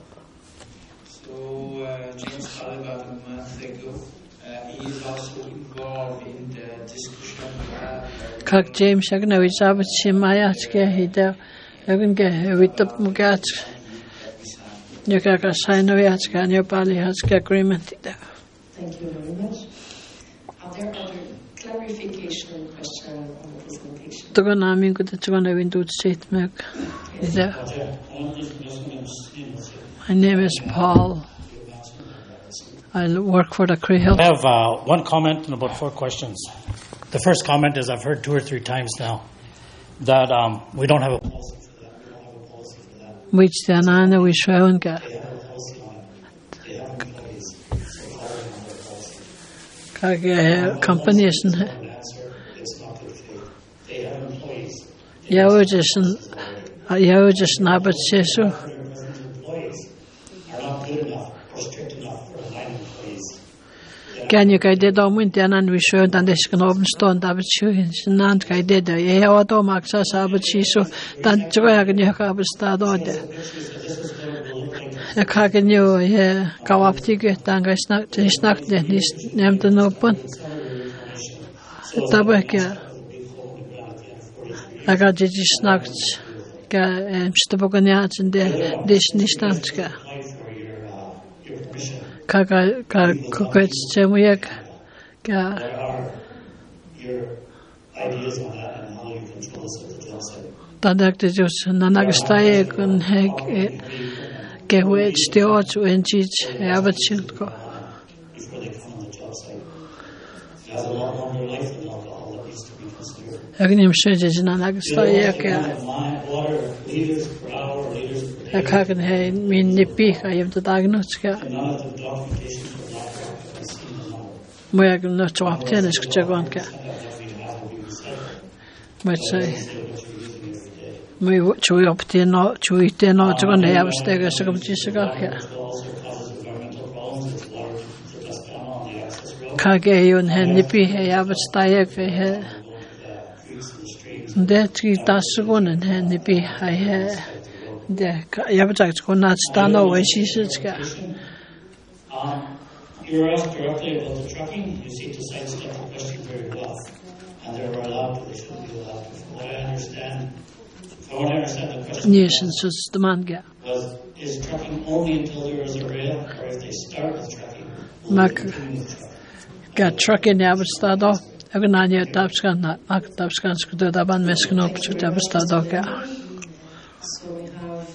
So James called about a month ago. He is also involved in the discussion. Как James Agnew Chimaya Hida, Evan with the Mugat. You can sign Noyatska and your Bali has agreement there. Thank you very much. Are there other clarification questions on the presentation? The Gonami could the one I went to state milk. My name is Paul. I work for the Cree Health. I have one comment and about 4 questions. The first comment is I've heard 2 or 3 times now that we don't have a policy for that. Which the Anana we show and get. Companies and just not but so. Can you get the winter and we showed and this can open stone that you not guided the automax as so that dragon you have started. A kagen you, go up ticket and I snacked this named an open. Tabaka. I got it snacked. Stavoganiats and the dish Nistanska. Kaka Kokets Chemuyak. What are your ideas on that and how you control this at the job site? Tadakte just Nanagastay and Heg Gewet Steot and Chich Abachilko. Before they come on the job site. It has a lot longer life than alcohol that needs to be considered. Agnim Shedges Nanagastay. What per hour or liters per day. Kagan he min nipi ka yem to diagnoska. And none of the documentation for black rock that I see in the model. Moya no chop tennis chagon ka. That definitely has to be recycled. Mo say That's what you're using every day. mo chui op te no chui te no chagon he abstega sagam chi saga ka. It also causes environmental problems with water for dust down on the access road. Kage yun he nipi he abstaya ka he. Det ki tasgon he nipi he. De yabjak ko na stano we shi ska. You were asked directly about the trucking. You seem to sidestep the question very well. And there were allowed to, they shouldn't be allowed to. From what I understand, the question Nation sus the manga. is trucking only until there is a rail, or if they start with trucking, will Mac- they continue with trucking? Ga trucking abstado. Agnanya tapskan na tapskan skuda daban meskan op chu abstado ka. So we have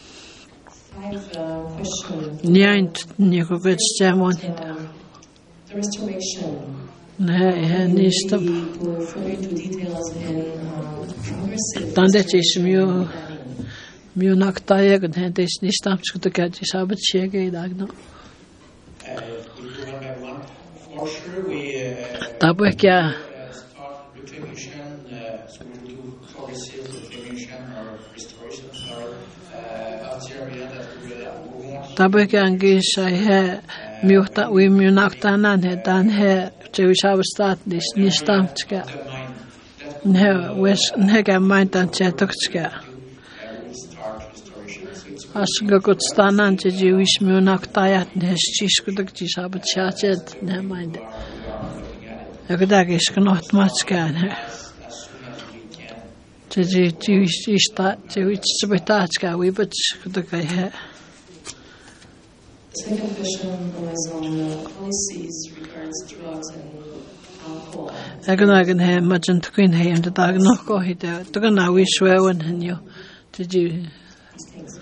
5 questions. Nient niko gut stemon hida. The restoration. Ne We nistam. go further into details in progressive Tandet is planning. mio naktaya gun he des nistam skuda ka ji sabat chege idagno. If we do one by one, for sure we Tabu kya start reclamation, so we'll do progressive reclamation or restoration of the area that we want. tabu kya angi sai he mio ta we mio naktanan he dan he chu sabstat dis nistam ska. The mind that Ne wes ne ga mind tan chetok ska. will start restoration. So it's Asga gut stanan je ji wis mio naktayat ne chis kudak ji sabat chachet ne mind. Agda ge sknot matska ne. as soon as we can. Je sta je wis sabatska we but kudak he. The second question was on policies regards drugs and alcohol. Agnagan he majant queen he and the dag no go hide. Tugana we swewen hen you. Did you Things.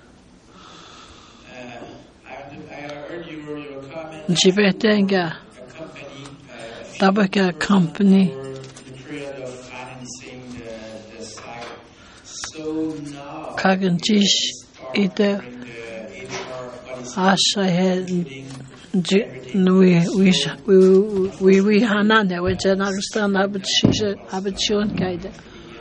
I heard your comment. Jibetenga A company tabaka company for the period of financing the site. So now kagan jish ide bring the HR policy asa he we hanan he when Nagastan abachon kaide.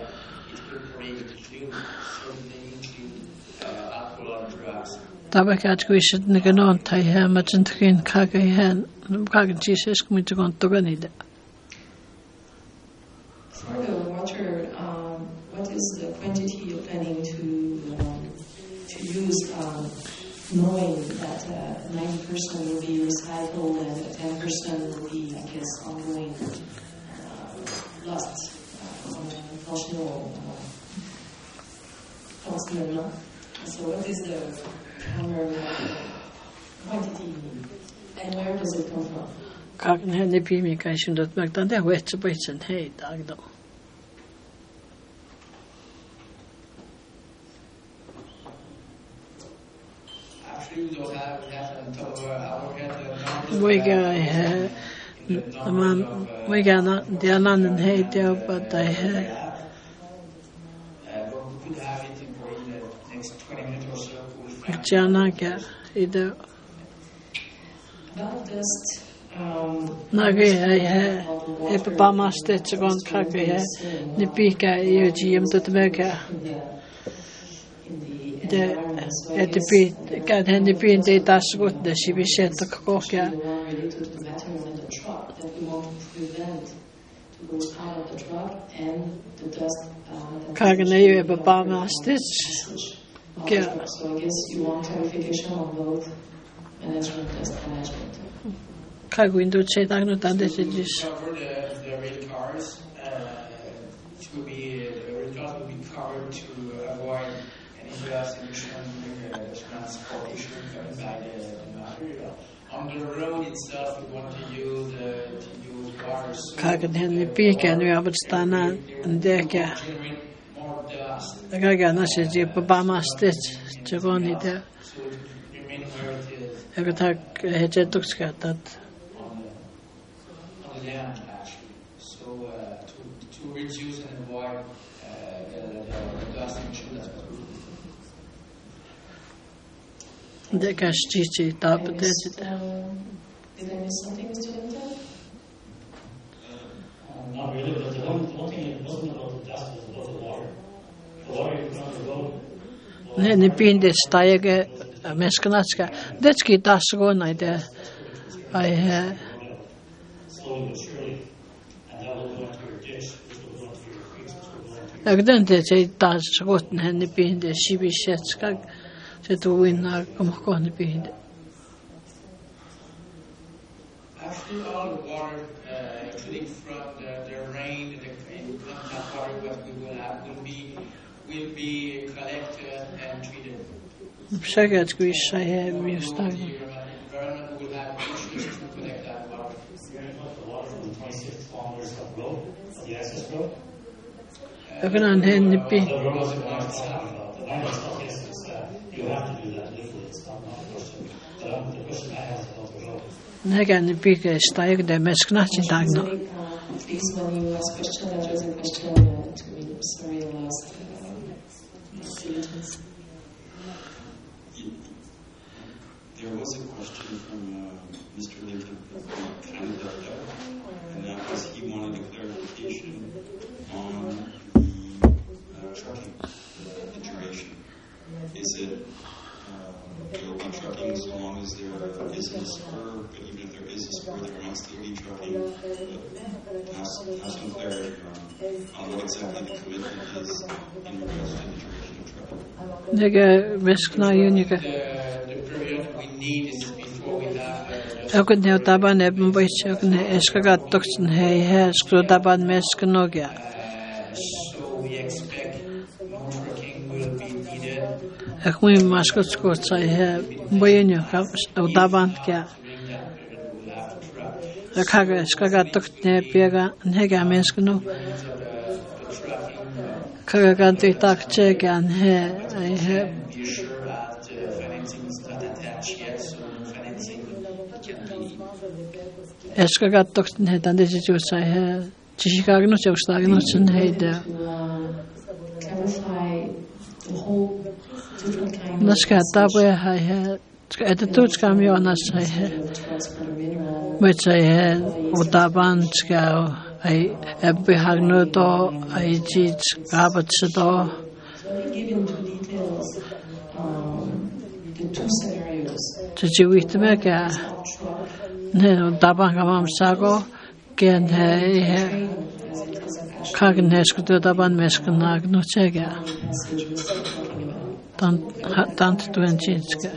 Tabaka atquished naganon tai he majant queen kaga he kagan jish kumit gon tuganide. For the water, what is the quantity you're planning to use, knowing that 90% will be recycled and 10% will be, I guess, ongoing lost functional functional. So what is the quantity and where does it come from? Kagan he ne bi mi kan shundot magdan de wet bitsen hey dagdo. actually we don't have that until our head. We got he the man we got not the anan hey there but I had But we could have it in the next 20 minutes or so. We'll find Jana ga ide About dust. nagi he e papa maste chagon kage he ne pika ye gm to tmeka de et pi ga ne pi de tasgut de shibishet to kokya Related to the material in the truck that we want to prevent to go out of the truck and the dust. kage ne ye papa maste Okay. So I guess you want clarification on both management, dust management. kage window che dagno tande jis cover the rail cars. It will be the rail cars will be covered to avoid any dust emission during the transportation coming by the material. On the road itself, we want to use water. So kage ne pika ne abstana ndeka generate more dust. kage na se je papa maste chagon ide So it will remain where it is Agatak hejetuk skatat on the land actually. So to reduce and avoid the dust emission, that's what we do. Det kanske Gigi tar på det. Did I miss something, Mr. Linton? Not really, but the one thing it wasn't about the dust, it was about the water. The water you put on the road. Ne ne pinde staje meskanatska. Detski tasgona ide. I Slowly but surely. And that will go into your ditch, which will go into your creeks, which will go into Agden det är tasgotn henne pinde shibisetska. Så då inna kommer pinde. Actually, all the water, including from the rain and contact water, what we will have will be collected and treated. Säkert skulle jag säga just The det. environment will have issues to collect that water. You're going to put the water from the 26 kilometers of road, the access road. Agden henne The pinde. road is the one that's talking about. The line itself, yes, it's, you have to do that legally. It's not a question. The question I have is about the road. Nägän pike staje det meskanatsin tagno. Please, when you ask question, address the question to me. Sorry, the last sentence. There was a question from Mr. Lincoln kind of left out, and that was he wanted a clarification on the trucking, the duration. Is it there will be trucking so long as there isn't a spur, but even if there is a spur, there might still be trucking? Have some clarity on what exactly the commitment is in regards to the duration of trucking. Nägä meskna junika. The period we need is before we have Agden ne taban ebn boiche ne eskagatoksen he skru taban mesknogia. so we expect more trucking will be needed. Akmui maskotsko sai he boyenyo taban kya. Akaga eskagatokne piega nega meskno. Kaga ganti takche kan he Be sure that financing is not attached yet, so financing can be eskagatoksen he tande ju sai he chishigagno chostagno chen he de. Clarify the whole different kind Naska tabe he editut kamionas he transport of mineral. which I had utaban ska I ebbe hagno do I jit gabats do So let me give into details the two scenarios. tjiwit meka Truck, ne utaban gamam sago ken he kagnes ko utaban mesknag no chega passengers we're talking about. tant tuenchitska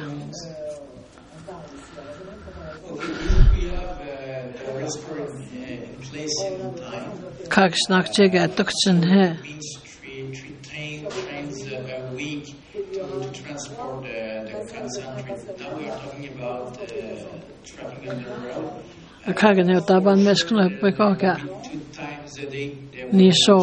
we have the whisper in place in time. kag snak chega tukchen he Means three trains a week to transport the concentrate. Now we are talking about trucking on the road. kag ne utaban meskno bekoka 2 times a day. ni so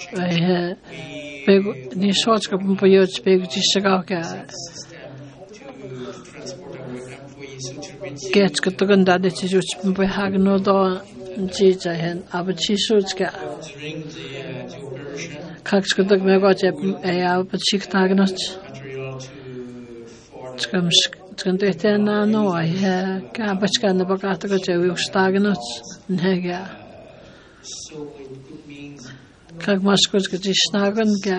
ni so ska pompoyot beg jisagaka System to transport our employees to reach get katogan dade chijuch pompoy hagno do ji jahen abchisuchka during the operation kaks kadag mego je abchik tagnoch material for the skandetena no I ka bachkan bakata je ustagnoch nega so it could mean kag maskos ke jisnagon ga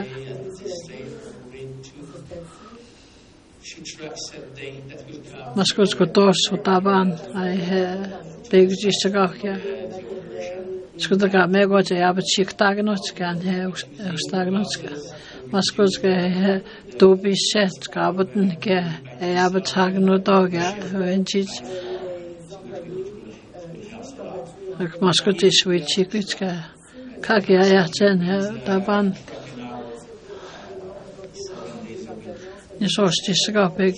maskos ko tos utaban I beg jisagaka skudaga mego je abchik tagnoch kan he ustagnoch maskos ke dobi set gaben ke abtagno doga wenchich ak maskot is wichikitska kag ja chen taban ni so stiska beg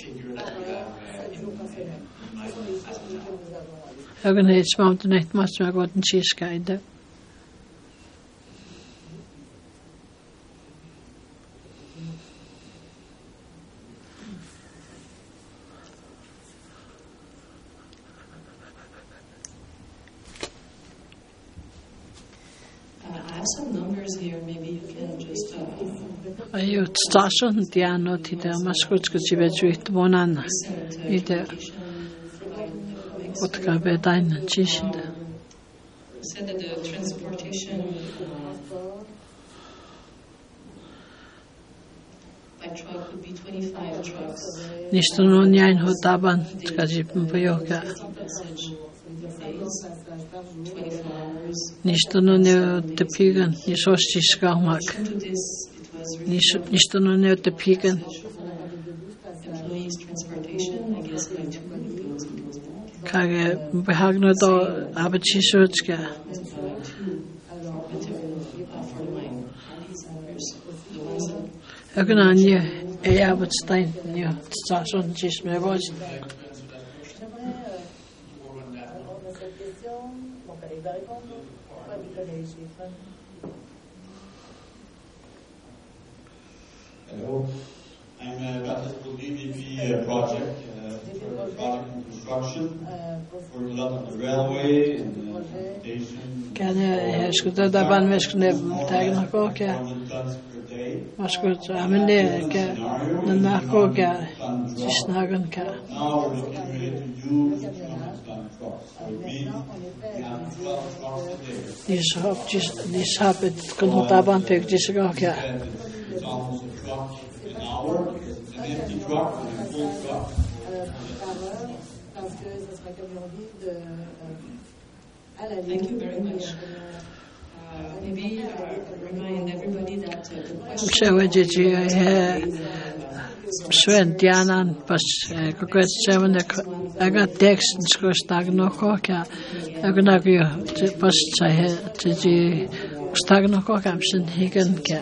Hagen het mountain net mas ma goten chiskaide I have some numbers here. Maybe you can just Аю station diano tida maskuchka chibejuit bonana. Ide utka bedain chishinda. You said that the transportation by truck would be 25 trucks. Nisto no nyain hotaban kaji mpoyoka. Days, 24 hours. Nisto no ne te pigan ni sostiskamak. To this, it was Nisto no ne te pigan. employees transportation, I guess by 2 it goes and goes back. Kage behagno do abachishutska. For my colleagues and others, the ones that Agna ni abachtain ni station chismeboj. Hello, I'm Baptist Boudy, VP project and construction. Worked a lot on the railway and station. Kan jag skulle da ban meskne tagna koka. 100 tons per day. Maskut amene ka na koka chisnagan ka. Now we're looking ready to use 200 ton trucks. So we have 12 trucks today. Dis habet kun hotaban pek disga. It's almost a truck an hour because it's an empty truck and a full truck. Thank you very much. Maybe remind everybody that the question Przechodzić Sven Dianan pas kokret seven aga tekst skostagno koka aga gyo pas chahe tji stagno koka sin higen ka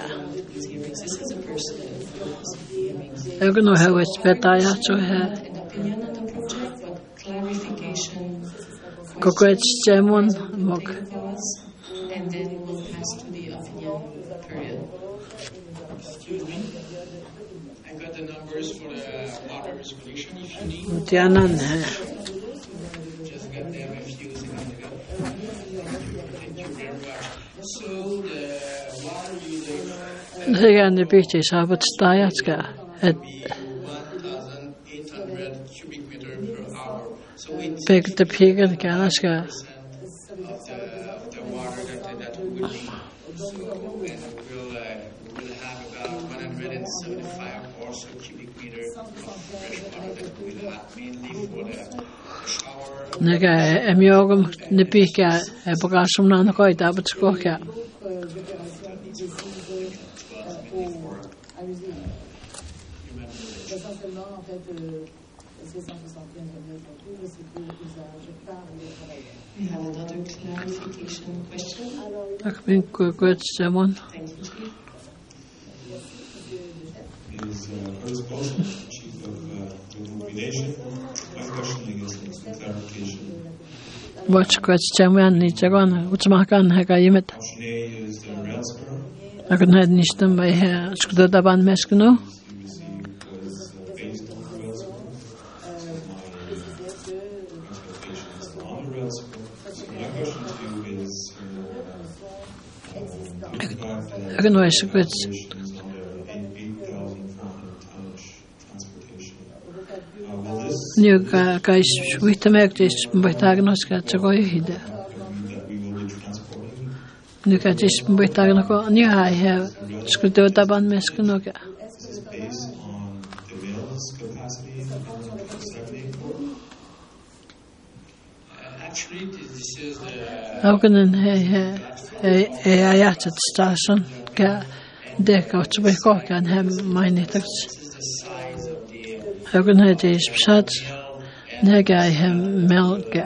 aga no how it's betaya to ha an opinion on the project, but clarification, kokret semon mok pause, and then we'll pass to the opinion period. Excuse me. I got the numbers for the water resolution if you need. Dianan Just got them if you ago. Thank you very much. So the water usage Zigan de bitte sabat stayatska et be 1,800 cubic meter per hour. So it's pek de pigen kanaska of the water that we will need. So and we'll have about 175 or so cubic meter of fresh water that we will have mainly for the shower. nega emiogum ne pika e bagasum na ko ita batskoka Essentiellement, en fait, ces 161 entreprises, c'est pour l'usage par les travailleurs. We have another clarification question. akmin kokret semon Thank you, Chief. Is Ernst Boschen, Chief of Mobilization. My question is some clarification. watch kwet semon ni jagon utmakan hega yimet Option A is the rail spur. akun had nistem bei ha skuda daban meskno You received was based on the rail spur. My expectation is on the rail spur. So my question to you is, akun was kwet operations on the 8,400 tonnage transportation. Will this new guys with the magis betagnos ka chagoy hide mean that we will be transporting nu ka tis betagno ko ni ha skuda daban meskno ka this based on the rail's capacity in 74? Actually, this is the Aukunen he ajat station ka de ka tsbe ko kan hem mainitax size of the Augun he dis psat ne ga hem melka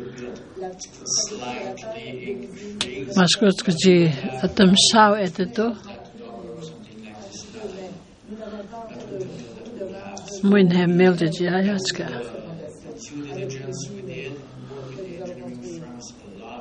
slightly increase. maskot kji atam saw eteto Mun hem melde ji ajatska Due diligence we did, work with the engineering firms a lot.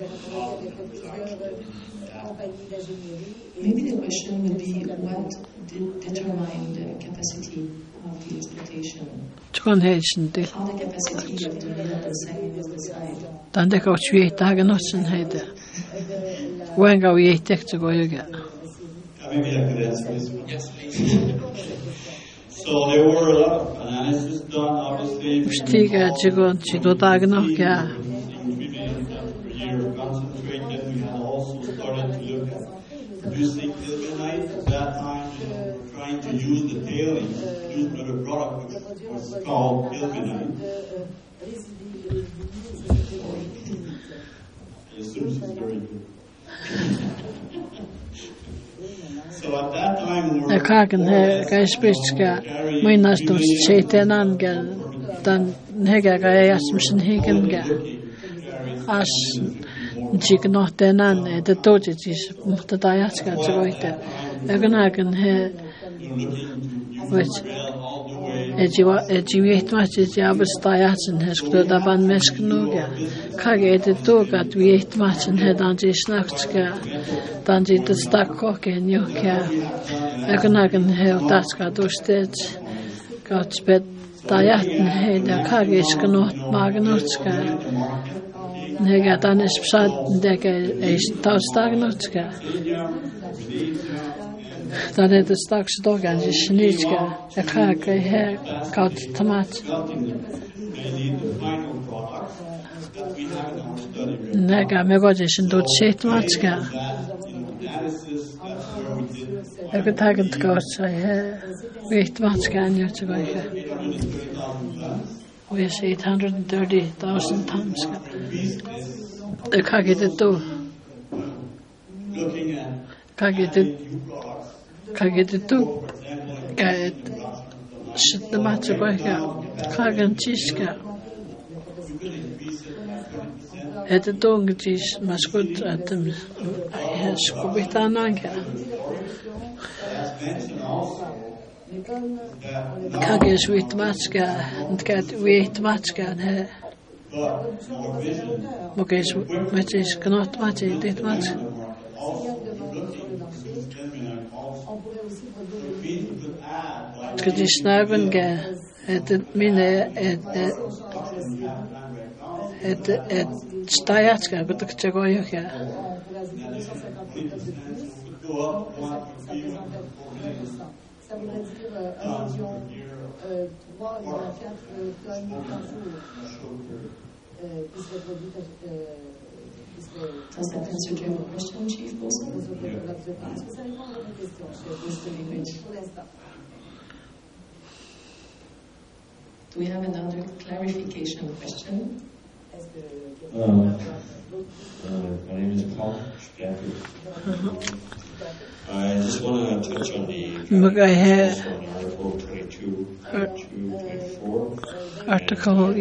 Maybe the question would be what determine the capacity of the exploitation. Chon heisen det. How the capacity of the mill and same is decided. Dan det går tjuet dagen også heide. When go we take to go you get. Maybe I could answer this one. Yes, please. So there were a lot of analysis done, obviously. Stiga chigon chido dagen og ja. Concentrated. We had also started to look at producing ilmenite. At that time, we're trying to use the tailings, use another product which was called ilmenite. I assume this is very good. So at that time, we were Kagen gaispiska minas dos chetenan gal dan hega gayasmsin higen ga. As jignotenan the dojis mutadayaska joite. Eganagen he which ejiwet match jabstayatsen heskdo daban mesknuga. Kage the dogat wiet matchen he dan jisnakska. Dan det stakkoken jo ka. Eganagen he taska dostet. Got spet dayaten he der kage sknot magnotska. Nega dan is psat deke is taustagnotska. Dan het de straks dogan snitska. Kage he got tomat. Nega megojeshin dot shit matska. Every time it goes, I wait much can you to go here. We say 830,000 tons. The Kagito Kagito get shit the match by here. Kagan Chiska. At the dog is mascot at them. I have Skubitananga. Kage sweet matska and cat wheat matska and her. Okay, which is cannot match it much. Could you snappen at the mine at Stayatska, but the Chagoyaka. Ça voudrait dire 1,3 à 4 tonnes par jour qui serait produite. Does that answer your question, Chief Bosun? Est-ce que ça répond à votre question, pour l'instant? Do we have another clarification question? My name is Paul Stafford. I just want to touch on the Article 22, 24. Article and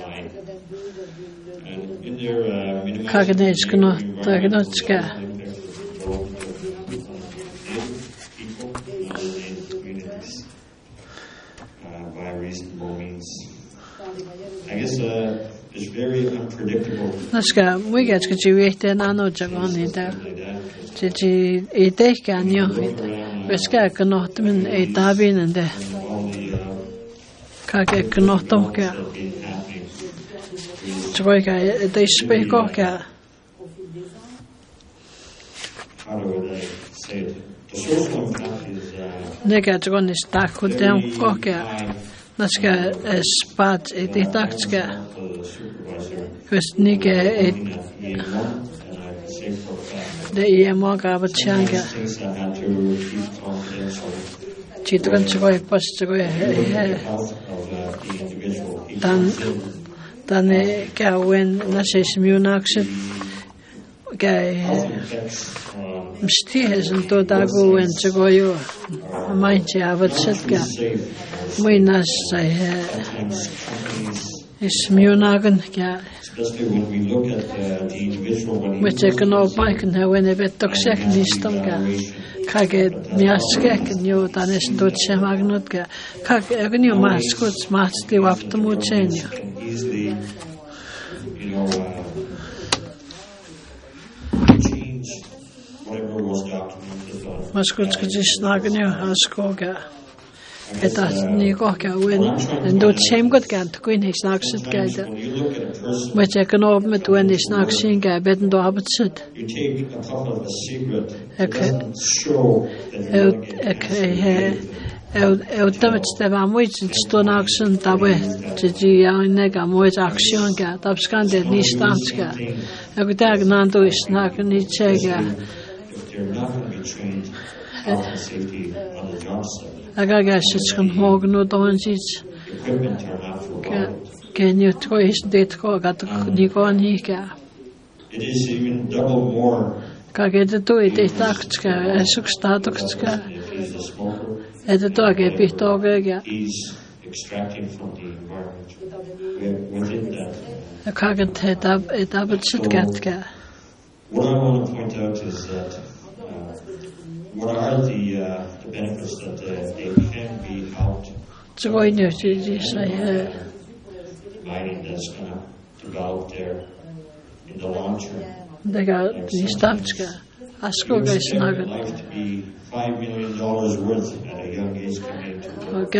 in their Kaganechkano, Taganotska. By reasonable means. I guess it's very unpredictable. Naska, we get to wait and I know Javani there. Gigi, a day can you? Weska cannot mean a dabin and the Kage cannot talk. Troika, they speak okay. How do I say it? The social impact is Negajon is stuck with them okay. Naska a spot a detactka. First nigga the EMO Gabachanga. Chitran Choi Pastoy Dan Gawen Nasis Munaxit Guy Msties and Todago and Chagoyo. Mind you have it set ga. Winas I is Munagan ga. especially when we look at the individual Which I can all bike and when a bit toxic nistonga. Kage miaskek and you dan is Dutche Magnotka. Kage Agnew mascots must live up to Muchenia. easily, change whatever was documented on Maskutskutisnagnu askoga. Eta nigoka when and do shame got can to queen his naxit guide. Which I can open it when his naxing guy bed and do habit. You take a couple of a cigarette. It show Te va muito sto naxen tabe de nega muito action ga tabskan de nistanska. Eu tag nando is nagni chega. They're not going to be trained health and safety on the job site. Aga shitskun hogno donjich. Equipment are not for all. Can you twice date ko gat nikon hika. It is even double more. Kage to it takska sukstatokska. If he's a smoker, he's extracting from the environment. Within that. What I want to point out is that what are the benefits that they can be helped mining that's going to develop there in the long term. Life to be $5 million worth at a young age coming into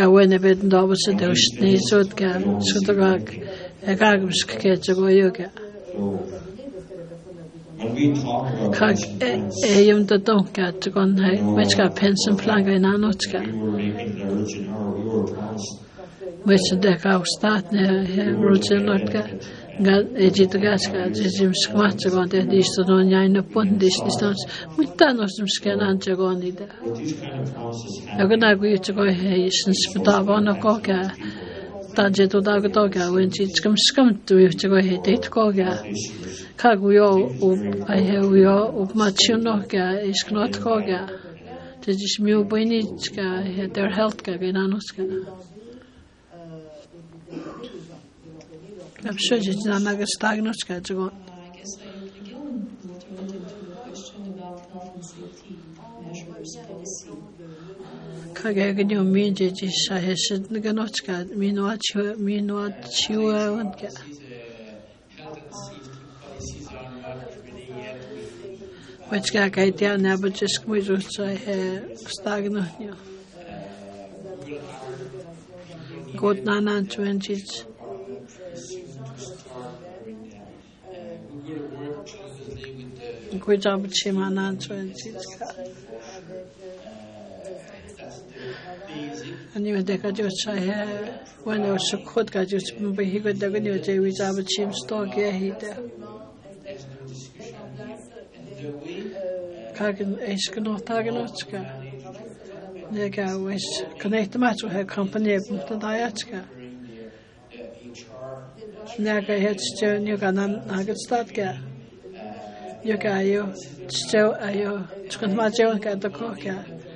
when we talk about we were making the original, we were promised Ejitgaska, Jim Squatchagon, the Eastern Yana Pundis, Mutanos, I'm going to agree to go here since Putavana Coca, Tajet Dagotoga, when it's come to you to go here, date Coga, Kaguyo, I have we all of Machunoka, is not Coga, the Jismu Buinitska, their health Gaganoska. I'm sure it's not like a stagnant schedule. I guess I again want to enter into a question about health and safety measures policy. Kagagin you mean just I said Naganotka, mean what you want. Health and safety policies are not really yet. Which guy down never just with I stagnant. Good 920s. Good job, Chimana 20s. And you take a judge I have when I was so good, got you to be he got the video, which I would chim stock here. He there. Kagan is not Taganotska. Nega was connect match with her company, the Diatska. Nega had still new gun, I could start get. You got you still are you to my jail got the cock.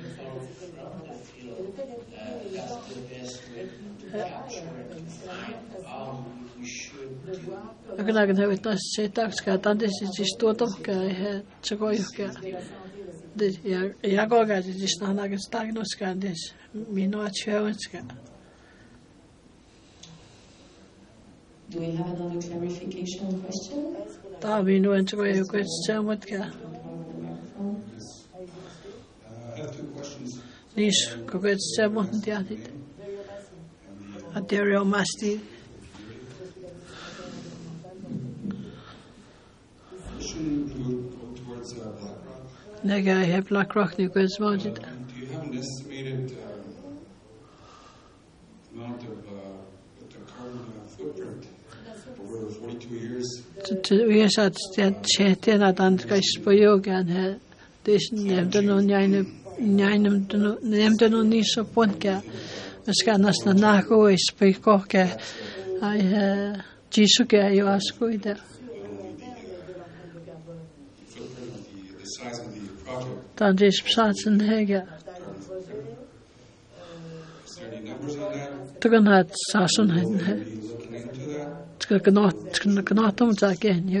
I'm going to have it not say tax cat, and this is just to had to go. You got the Yagoga is not like a stagnoscan. This me not sure. Do we have another clarification question? Da we know into where you could say what I have two questions. This could say what the other. At the real masti. Towards BlackRock. Nega, I have BlackRock. You could smart it. Do you have an estimated amount of the carbon footprint over 42 years? We said that Chetan at Anskaispoyoga and this named the no Niso Ponka. The Scanas Nako is Pikoka. I Jisuke, you ask who there. The size of the project. Dandis Psats and Hega. Is there any numbers on that? To go not Sasson. Are you looking into that? Cannot again, you.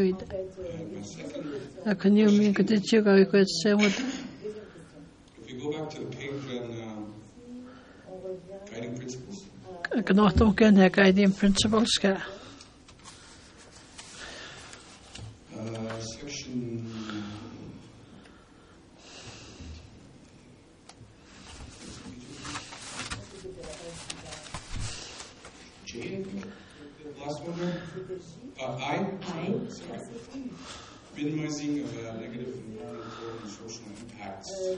Can you mean that you could say what? If we go back to the page on guiding principles. Cannot again, guiding principles. Section Last one there. Minimizing of negative environmental and social impacts of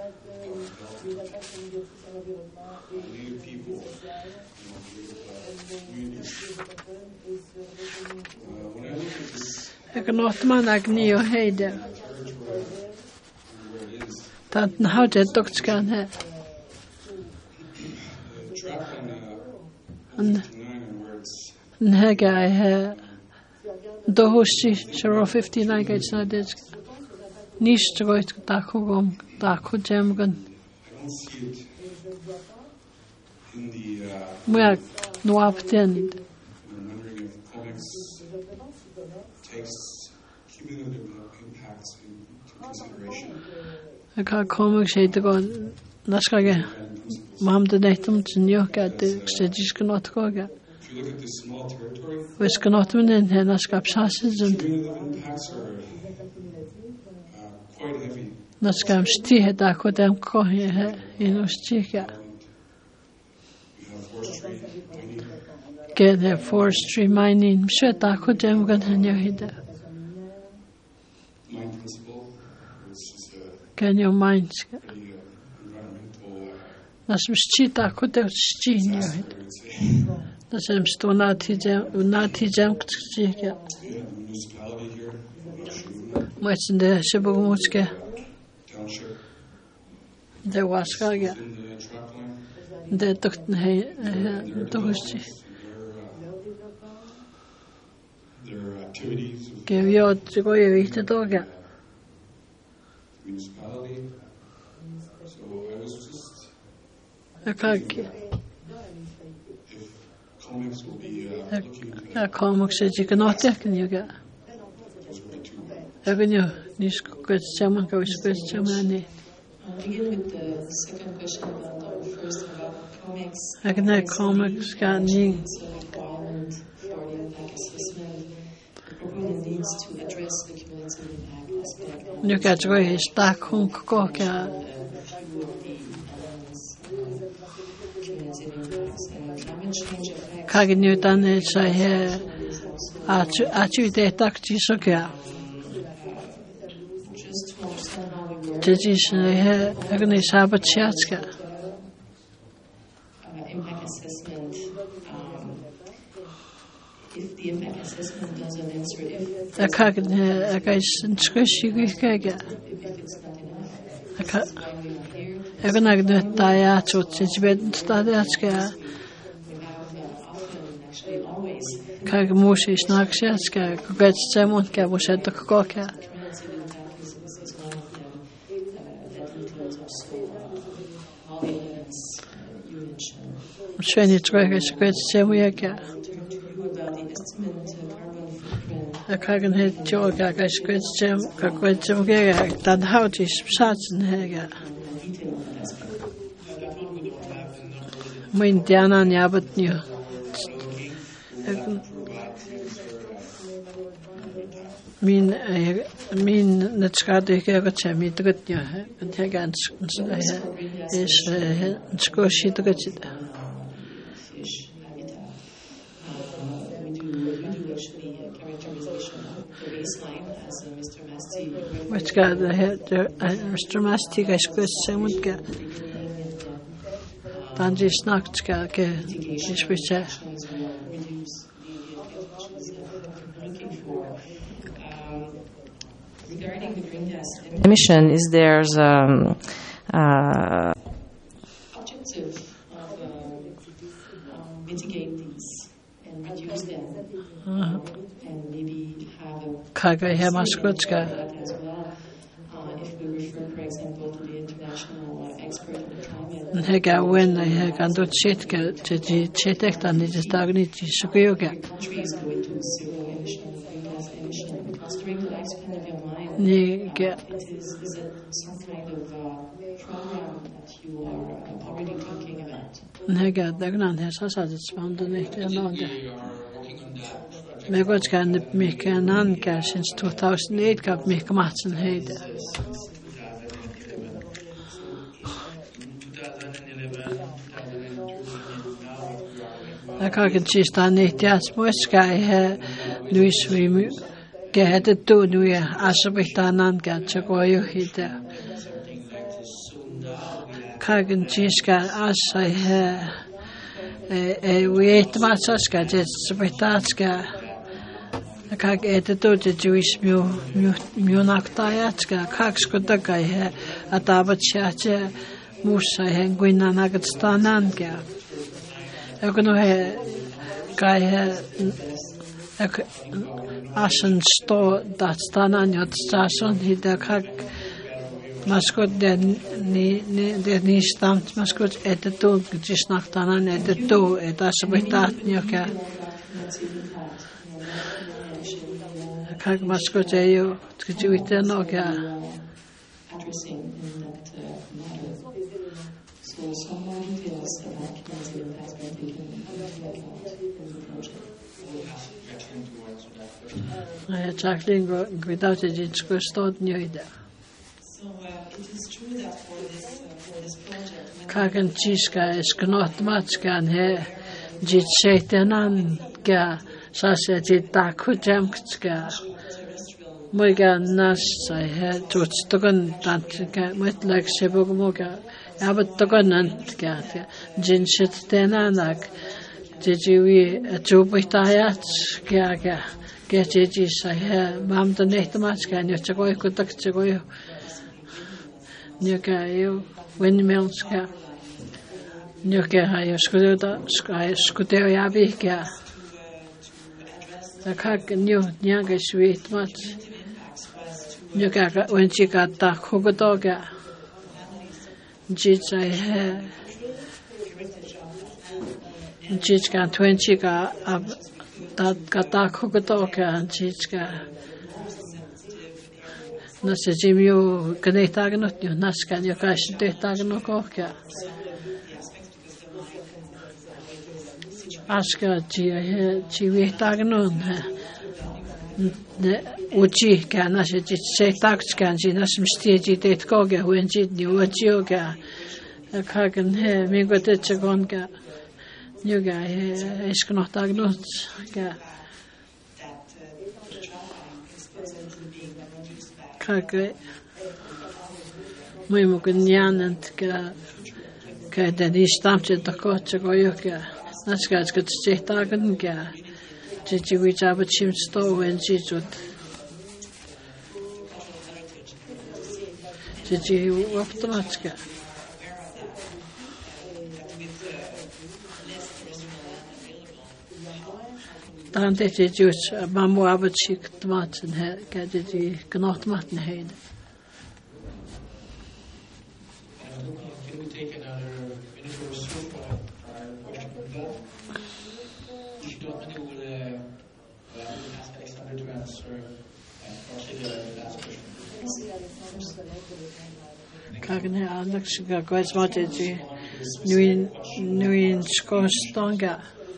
Native people, communities. When I look at this Economan Agni or Hayde. That how did Dr. Can have. And her guy, Dohoshi, Shiro 59 gates, I did. Nish to go to Dakugum, Daku Jamgan. We are no obtained. I'm wondering if comics takes cumulative impacts into consideration. I can't comics hate to go. Naskage. Mam the Natum to New York at the stages cannot go again. If you look at this small territory, Which cannot win in Naskap Sasses and cumulative impacts are quite heavy. Naskam Sti had Dakodam Kohe in Ostika. You have forestry, mining, Get the forestry mining, shut Dakodam Ganhanya. mine principle, which is Can your mind? pretty environmental Nasmchita could have seen disaster, I you. would say. The same Stonati Jam, We have a municipality here, what's in the Shibugumuska, township, the Waskaga, in the trap line. the Doctor Dosti. Their activities of Give you to go eat the dog. municipality. So I was just A kaki. if comics will be looking into A comic said you cannot take and you get. those would be two. Even you, Nisko good someone goes good someone. I'll begin with the second question about the first about comics. I can have comics canning. It's a requirement for the impact assessment. The proponent needs to address the cumulative impact aspect. You get to go stack hunk cock. Kagi new done it, I hear. Actually, they attack Jisoka. Just to understand how we work, Jijis, I hear. I can have a chatska. impact assessment, if the impact assessment doesn't answer if I can't guys in squish you it's not enough, I can't. why we are here. I can have the diet or Tibet Stadiatska. We have often, actually always, Kagamushi Snakshatska. Get someone was at the coca. cumulative impact is one of them. The details of all the elements you mentioned. Shiny Traggers, great Samuaka. Talk to you about the estimate carbon footprint. I can't hit Joga, guys, great Sam, great Samgag, that how to Sats and Haga. When Diana and Yabat knew. Mean Natskadi gave a chemi to get you, and Hagans is Squishy to get it. Fish habitat. We do actually a characterization of the baseline as Mr. Masti. Which got the head, Mr. Mastic, I squished someone get. Danji Snackska, is which Reduce the looking for. Regarding the green gas Emission is there's objective of mitigate these and reduce them, and maybe have a Kaga Hemaskutska. as well. If we refer, for example, to the international expert on climate, Hega when I had gone Chitka to Chetek and it is Dagniti Sukuyoga. countries go into zero emission, green gas emission. Considering the lifespan of your mind, Nigga. is it some kind of program that you are already thinking about? Hega Dagnan has us as it's found the next and on the We are working on that project. Megos can make an anchor since 2008 got make Mats and Hayde. 2011, 2013, now we are Kagan chistani tias muska he Luis Wimu get the two new Asabitanan got to go you hit. Kagan chiska as I he wait matsaska just Sabitatska. Kag etetu the Jewish Munaktayatska, Kakskutaka he Atabachache Musa and Guinanagastananka. Econo he Guy Ashen store that Stanan yot station he the Kag Mascot den ni stamped mascot etetu Gisnaktanan etetu et Asabitat Nyoka. Kag mascot eu tjuite noga. Addressing that matter. So someone feels that Mackenzie has been taken in the project. Jacqueline without a jinsko stod nyoida. So it is true that for this project, Kagan chiska is knot matskan he jit setenan ga sase jit takujamkska. Moiga nas sai he tutstogan tantka mit like sebogmoga abatogan antga jin setenanak jiwi jubitayat ga Getji sai he mam the netmatska nyochagoy kutakchagoy Nyoka eu windmillska Nyoka hayo skuteo yabika Kak nyo nyaga sweet much Nyoka when she got that hogodoga Jitsai he Jitska 20 ga that gata hogodoga and Jitska Nasa Jimio Ganetagnot, Nascan, your cash detagnok. Aska Chivitagnon Uchi can as it say tax can she nasm stage date goga when she knew what yoga a kagan hair, me got it chagonga. You guy is not agnots. Kage muy mugnyanant ka den stamte da kocha goyoka naskats got stetagen ga jiji we jab chim sto when jijut jiji optomatska Tante jijus mamu abachik tomatsen he ga jiji gnotmatn heid Can we take another minute or so for question with that? If you don't, then we'll ask Alexander to answer partially the last question. Kagen he Alex ga goits matji nuin skostonga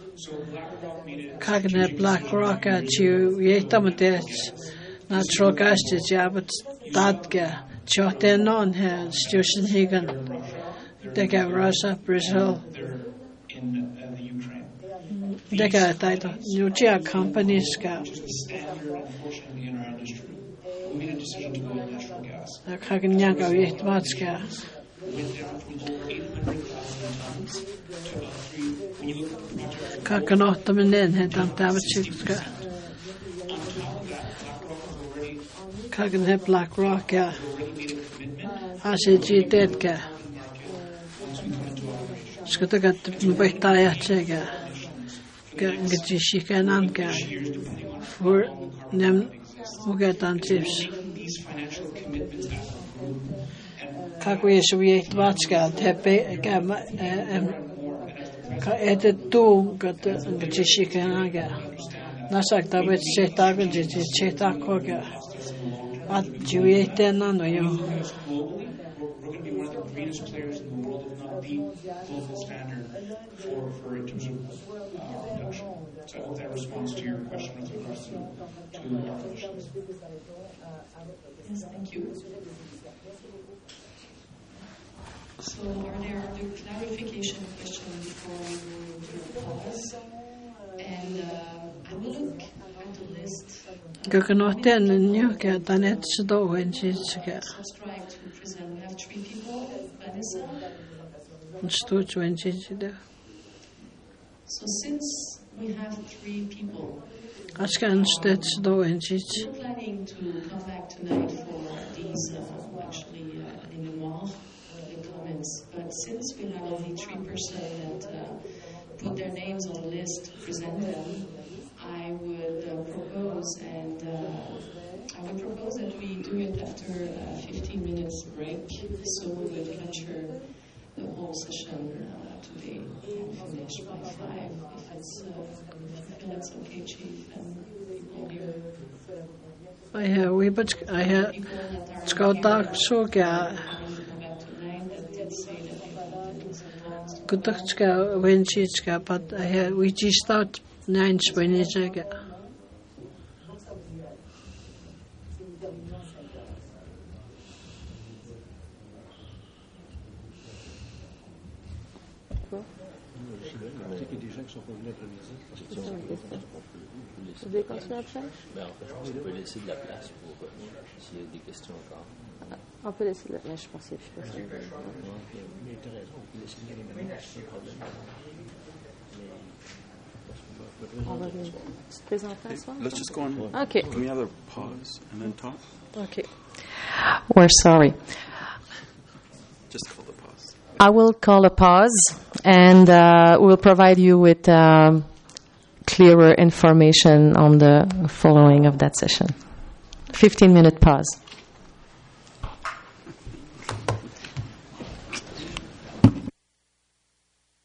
Kagen Black Rock at you yetamades natural gas jabat dadga Chotenon had Stushin Higan. They got Russia, Brazil. In the Ukraine. They got title. Nuclear companies got. Unfortunately, in our industry, we made a decision to go with natural gas. Kaganyaga Yitmatska. Went down from over 800,000 tons to about 3. When you look at the project, Kakanotamin had done Tavachika. Kagan had Black Rock. I said, G. Deadka. Skutagat Baitaya Chega. Gajishika and Anka. For them, Mugatan tips. Kakwish we ate Vatska, Tepe, Edit 2 got Gajishika and Aga. Nasak David Setagan, Chetakoga. At Julieta no you. we're going to be one of the greenest players in the world, if not the global standard for in terms of production. So I hope that responds to your question with regards to our positions. Yes, thank you. So are there other clarification questions before we go to cause. And I will look at the list. Gaganoten Nuka Danet Sido when she's Subscribe to present. We have 3 people. Vanessa. Stuch when she's there. So since we have 3 people, Askan Stet Sido when she's we're planning to come back tonight for these les mémoires, the comments. But since we have only 3 persons that put their names on the list to present them, I would propose that we do it after a 15 minutes break, so we would capture the whole session today and finish by 5. If you feel it's okay, Chief, and people here. I have Scott Soga. Good when she's got, but we just start 9 Spanish. Vous voulez continuer après? Ben, en fait, je pense qu'on peut laisser de la place pour s'il y a des questions encore. On peut laisser de la place, je pense qu'il y a plus personne. Mais tu as raison, on peut laisser les mémoires, c'est pas de problème. On va venir se présenter à soir? Let's just go on. Okay. Can we have a pause and then talk? Okay. We're sorry. Just call the pause. I will call a pause and we'll provide you with clearer information on the following of that session. 15-minute pause.